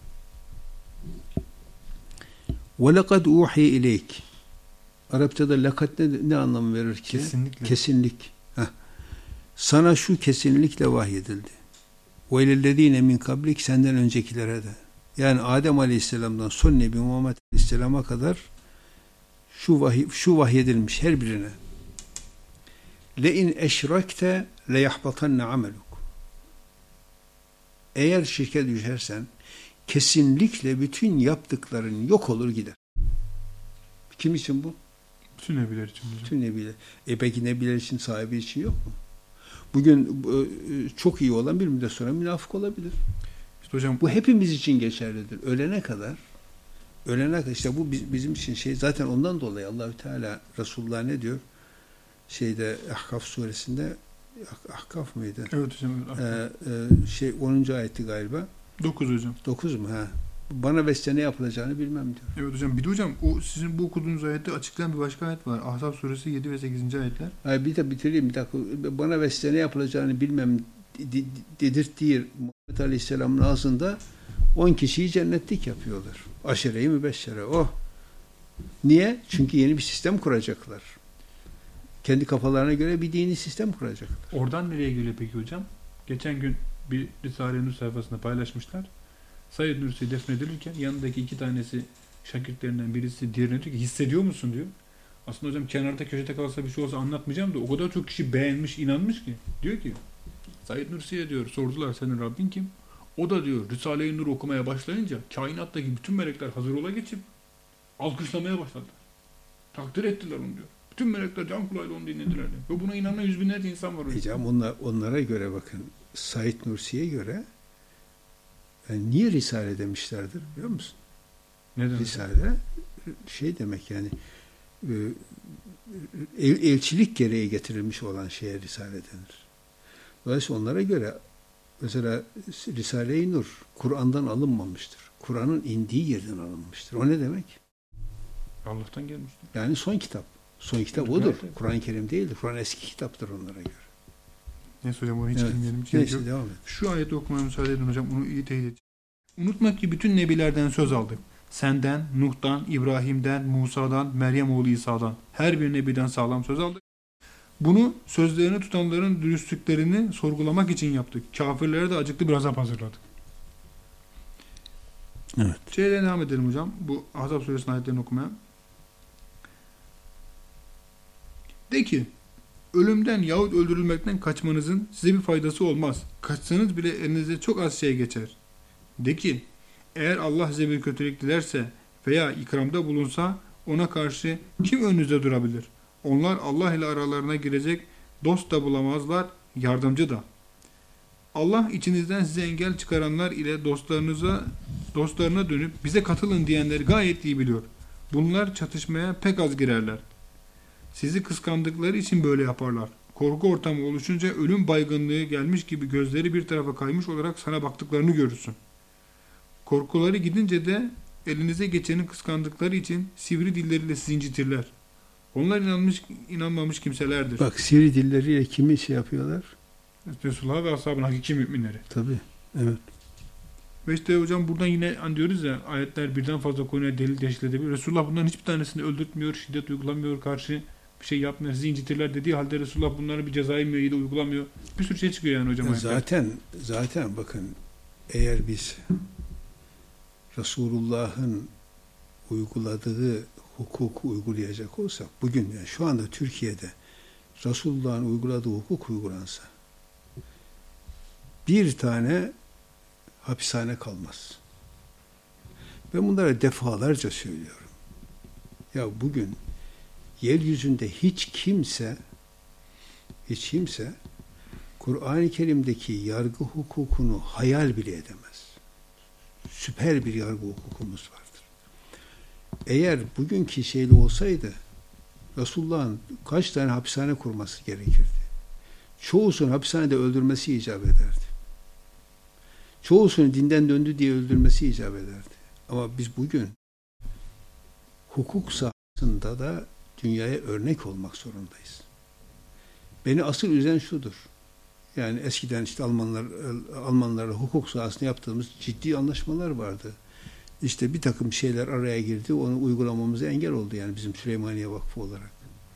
وَلَقَدْ اُوحِي اِلَيْكِ Arapçada lakat ne anlam verir ki? Kesinlikle. Kesinlik. Sana şu kesinlikle vahyedildi. وَاِلَى min kablik senden öncekilere de. Yani Adem Aleyhisselam'dan son Nebi Muhammed Aleyhisselam'a kadar şu vahyedilmiş her birine. لَاِنْ اَشْرَكْتَ لَيَحْبَطَنَّ عَمَلُكُ Eğer şirke düşersen kesinlikle bütün yaptıkların yok olur gider. Kim için bu? Bütün nebiler için. Bütün nebiler. Peki nebiler için, sahibi için yok mu? Bugün çok iyi olan bir müddet sonra münafık olabilir. İşte hocam bu hepimiz için geçerlidir. Ölene kadar işte bu bizim için zaten ondan dolayı Allahü Teala Resulullah ne diyor? Ahkaf suresinde Ahkaf mıydı? Evet hocam. 10. ayetti galiba. 9 hocam. 9 mu? Bana ve size ne yapılacağını bilmem diyor. Evet hocam. Bir de hocam sizin bu okuduğunuz ayette açıklayan bir başka ayet var. Ahzab suresi 7 ve 8. ayetler. Bir de bitireyim bir dakika. Bana ve size ne yapılacağını bilmem dedirttiği Muhammed Aleyhisselam'ın ağzında 10 kişiyi cennetlik yapıyorlar. Aşere-i mübeşşere. Niye? Çünkü yeni bir sistem kuracaklar. Kendi kafalarına göre bir dini sistem kuracaklar. Oradan nereye geliyor peki hocam? Geçen gün bir Risale-i Nur sayfasında paylaşmışlar. Said Nursi defnedilirken yanındaki 2 tanesi şagirdlerinden birisi diğerine diyor ki hissediyor musun diyor. Aslında hocam kenarda köşede kalsa bir şey olsa anlatmayacağım da o kadar çok kişi beğenmiş, inanmış ki. Diyor ki Said Nursi'ye diyor sordular senin Rabbin kim? O da diyor Risale-i Nur okumaya başlayınca kainattaki bütün melekler hazır ola geçip alkışlamaya başladılar. Takdir ettiler onu diyor. Bütün melekler can kulağıyla onu dinlediler diyor. Ve buna inanan yüz binlerce insan var. Onlara göre bakın Said Nursi'ye göre niye Risale demişlerdir biliyor musun? Neden? Risale demek yani elçilik gereği getirilmiş olan şeye Risale denir. Dolayısıyla onlara göre mesela Risale-i Nur Kur'an'dan alınmamıştır. Kur'an'ın indiği yerden alınmıştır. O ne demek? Allah'tan gelmiştir. Yani son kitap. Son kitap odur. Kur'an-ı Kerim değildir. Kur'an eski kitaptır onlara göre. Neyse hocam onu hiç bilmeyelim. Neyse devam et. Şu ayeti okumaya müsaade edin hocam. Onu iyi teyit edeceğim. Unutma ki bütün nebilerden söz aldık. Senden, Nuh'tan, İbrahim'den, Musa'dan, Meryem oğlu İsa'dan. Her bir nebiden sağlam söz aldık. Bunu sözlerini tutanların dürüstlüklerini sorgulamak için yaptık. Kafirlere de acıklı bir azap hazırladık. Evet. Şeyden devam edelim hocam. Bu Ahzab suresinin ayetlerini okumaya. De ki, ölümden yahut öldürülmekten kaçmanızın size bir faydası olmaz. Kaçsanız bile elinize çok az şey geçer. De ki, eğer Allah size bir kötülük dilerse veya ikramda bulunsa ona karşı kim önünüzde durabilir? Onlar Allah ile aralarına girecek dost da bulamazlar, yardımcı da. Allah içinizden size engel çıkaranlar ile dostlarına dönüp bize katılın diyenleri gayet iyi biliyor. Bunlar çatışmaya pek az girerler. Sizi kıskandıkları için böyle yaparlar. Korku ortamı oluşunca ölüm baygınlığı gelmiş gibi gözleri bir tarafa kaymış olarak sana baktıklarını görürsün. Korkuları gidince de elinize geçeni kıskandıkları için sivri dilleriyle sizi incitirler. Onlar inanmamış kimselerdir. Bak, sivri dilleriyle kimi şey yapıyorlar? Resulullah ve ashabın hakiki müminleri. Tabii. Evet. Ve işte hocam buradan yine diyoruz ya, ayetler birden fazla konuya delil teşkil edebilir. Resulullah bunların hiçbir tanesini öldürtmüyor, şiddet uygulamıyor, karşı bir şey yapmıyor, sizi incitirler dediği halde Resulullah bunları bir cezai müeyyide uygulamıyor. Bir sürü şey çıkıyor yani hocam. Zaten bakın, eğer biz Resulullah'ın uyguladığı hukuku uygulayacak olsak, bugün yani şu anda Türkiye'de Resulullah'ın uyguladığı hukuk uygulansa bir tane hapishane kalmaz. Ben bunlara defalarca söylüyorum. Ya bugün yeryüzünde hiç kimse Kur'an-ı Kerim'deki yargı hukukunu hayal bile edemez. Süper bir yargı hukukumuz vardır. Eğer bugünkü şeyle olsaydı Resulullah'ın kaç tane hapishane kurması gerekirdi? Çoğusunu hapishanede öldürmesi icap ederdi. Çoğusunu dinden döndü diye öldürmesi icap ederdi. Ama biz bugün hukuk sahasında da dünyaya örnek olmak zorundayız. Beni asıl üzen şudur. Yani eskiden işte Almanlarla hukuk sahasında yaptığımız ciddi anlaşmalar vardı. İşte bir takım şeyler araya girdi, onu uygulamamıza engel oldu yani bizim Süleymaniye Vakfı olarak.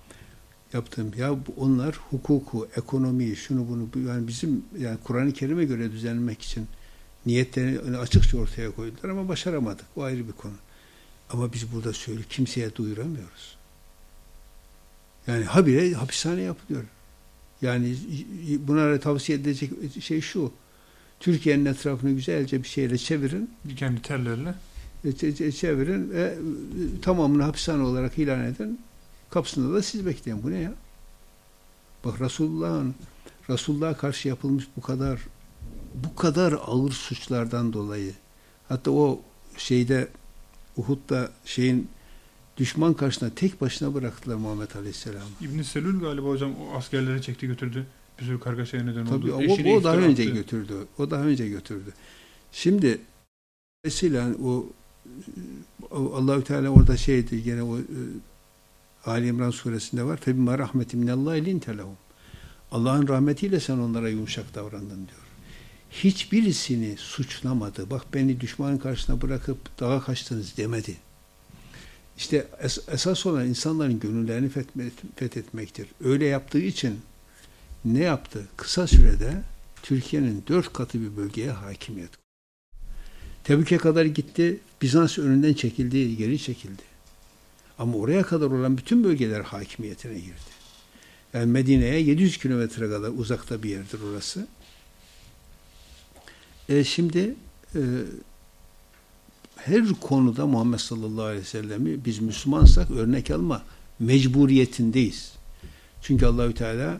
Onlar hukuku, ekonomiyi, şunu bunu, yani bizim yani Kur'an-ı Kerim'e göre düzenlemek için niyetlerini açıkça ortaya koydular ama başaramadık. O ayrı bir konu. Ama biz burada kimseye duyuramıyoruz. Yani habire hapishane yapılıyor. Yani bunlara tavsiye edilecek şey şu: Türkiye'nin etrafını güzelce bir şeyle çevirin. Kendi terlerle. Çevirin ve tamamını hapishane olarak ilan edin. Kapısında da siz bekleyin. Bu ne ya? Bak, Resulullah'a karşı yapılmış bu kadar ağır suçlardan dolayı, hatta o Uhud'da düşman karşısına tek başına bıraktılar Muhammed Aleyhisselam'ı. İbn-i Selül galiba hocam o askerleri çekti götürdü. Bir sürü kargaşaya neden oldu. Tabii o daha önce götürdü. O daha önce götürdü. Şimdi mesela o Allahü Teala orada gene o Ali İmran suresinde var. Febima rahmetin minallahi linte lehum. Allah'ın rahmetiyle sen onlara yumuşak davrandın diyor. Hiçbirisini suçlamadı. Bak, beni düşmanın karşısına bırakıp dağa kaçtınız demedi. İşte esas olan insanların gönüllerini fethetmektir. Öyle yaptığı için ne yaptı? Kısa sürede Türkiye'nin 4 katı bir bölgeye hakimiyet. Tebük'e kadar gitti. Bizans önünden çekildi, geri çekildi. Ama oraya kadar olan bütün bölgeler hakimiyetine girdi. Yani Medine'ye 700 kilometre kadar uzakta bir yerdir orası. Şimdi her konuda Muhammed sallallahu aleyhi ve sellem'i biz Müslümansak örnek alma mecburiyetindeyiz. Çünkü Allahü Teala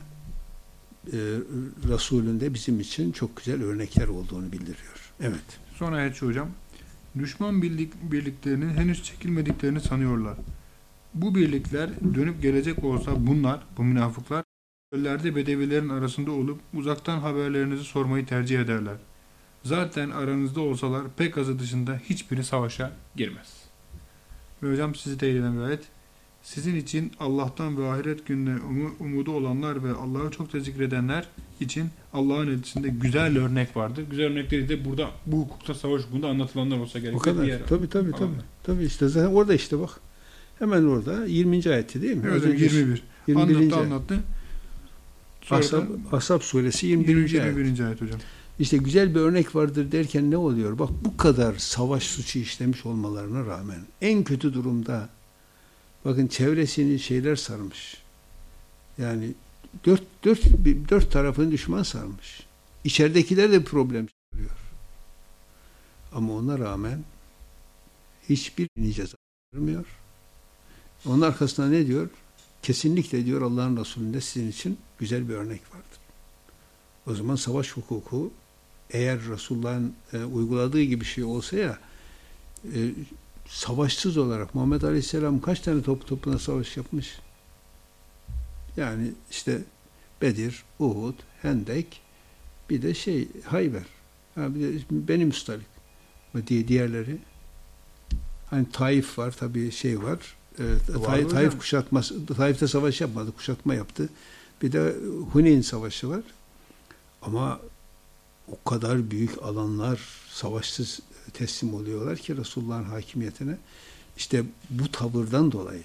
Resulünde bizim için çok güzel örnekler olduğunu bildiriyor. Evet. Son ayet şu hocam. Düşman birliklerinin henüz çekilmediklerini sanıyorlar. Bu birlikler dönüp gelecek olsa bu münafıklar çöllerde bedevilerin arasında olup uzaktan haberlerinizi sormayı tercih ederler. Zaten aranızda olsalar pek azı dışında hiçbiri savaşa girmez. Ve hocam sizi teyit eden bir ayet. Sizin için Allah'tan ve ahiret gününe umudu olanlar ve Allah'ı çok da zikredenler için Allah'ın elçisinde güzel örnek vardır. Güzel örnekleri de burada bu hukukta savaş hukukunda anlatılanlar olsa gerek. O kadar. Tabii işte zaten orada işte bak. Hemen orada 20. ayeti değil mi? Evet, 21. Anlattı. Ahzab suresi 21. ayet. 21. ayet hocam. İşte güzel bir örnek vardır derken ne oluyor? Bak bu kadar savaş suçu işlemiş olmalarına rağmen en kötü durumda bakın çevresini şeyler sarmış. Yani dört tarafını düşman sarmış. İçeridekiler de problem çıkarıyor. Ama ona rağmen hiçbirini cezalandırmıyor. Onun arkasında ne diyor? Kesinlikle diyor Allah'ın Resulü'nde sizin için güzel bir örnek vardır. O zaman savaş hukuku eğer Resulullah'ın uyguladığı gibi şey olsa ya savaşsız olarak Muhammed Aleyhisselam kaç tane topuna savaş yapmış? Yani işte Bedir, Uhud, Hendek bir de Hayber. Bir de Beni Mustalik diye diğerleri. Hani Taif var tabii var. Taif kuşatması, Taif'te savaş yapmadı, kuşatma yaptı. Bir de Huneyn Savaşı var. Ama o kadar büyük alanlar savaşsız teslim oluyorlar ki Resulullah'ın hakimiyetine. İşte bu tavırdan dolayı.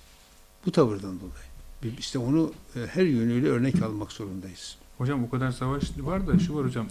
İşte onu her yönüyle örnek almak zorundayız. Hocam o kadar savaş var da şu var hocam.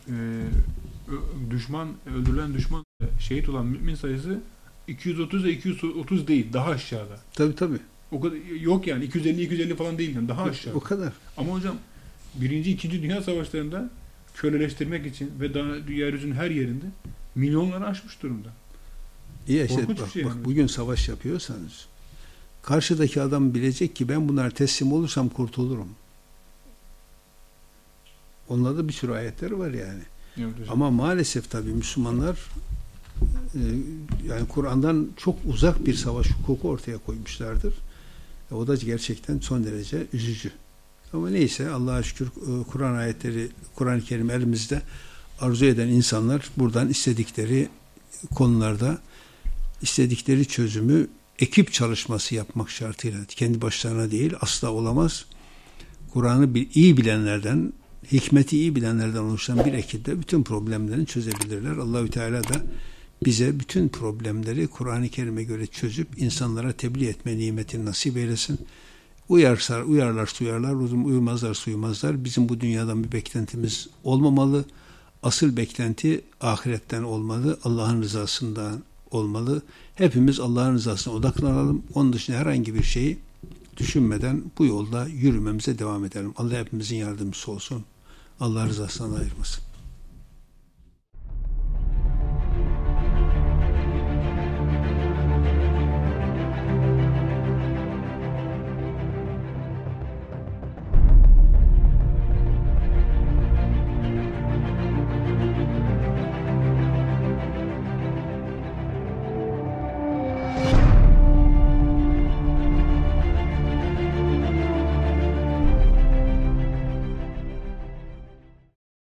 Öldürülen düşman şehit olan mümin sayısı 230 ile 230 değil, daha aşağıda. Tabii. O kadar yok yani 250 falan değil yani daha aşağıda. O kadar. Ama hocam 1. 2. Dünya Savaşları'nda köleleştirmek için ve daha yeryüzünün her yerinde milyonları aşmış durumda. İyi işte bak bugün savaş yapıyorsanız karşıdaki adam bilecek ki ben bunlara teslim olursam kurtulurum. Onlarda bir sürü ayetleri var yani. Evet, ama maalesef tabii Müslümanlar yani Kur'an'dan çok uzak bir savaş hukuku ortaya koymuşlardır. O da gerçekten son derece üzücü. Ama neyse Allah'a şükür Kur'an ayetleri, Kur'an-ı Kerim elimizde, arzu eden insanlar buradan istedikleri konularda istedikleri çözümü ekip çalışması yapmak şartıyla, kendi başlarına değil, asla olamaz. Kur'an'ı iyi bilenlerden, hikmeti iyi bilenlerden oluşan bir ekiple bütün problemlerini çözebilirler. Allahü Teala da bize bütün problemleri Kur'an-ı Kerim'e göre çözüp insanlara tebliğ etme nimetini nasip eylesin. Uyarlarsa uyarlar, uymazlarsa uymazlar. Bizim bu dünyadan bir beklentimiz olmamalı. Asıl beklenti ahiretten olmalı, Allah'ın rızasından olmalı. Hepimiz Allah'ın rızasına odaklanalım. Onun dışında herhangi bir şeyi düşünmeden bu yolda yürümemize devam edelim. Allah hepimizin yardımcısı olsun. Allah rızasından ayırmasın.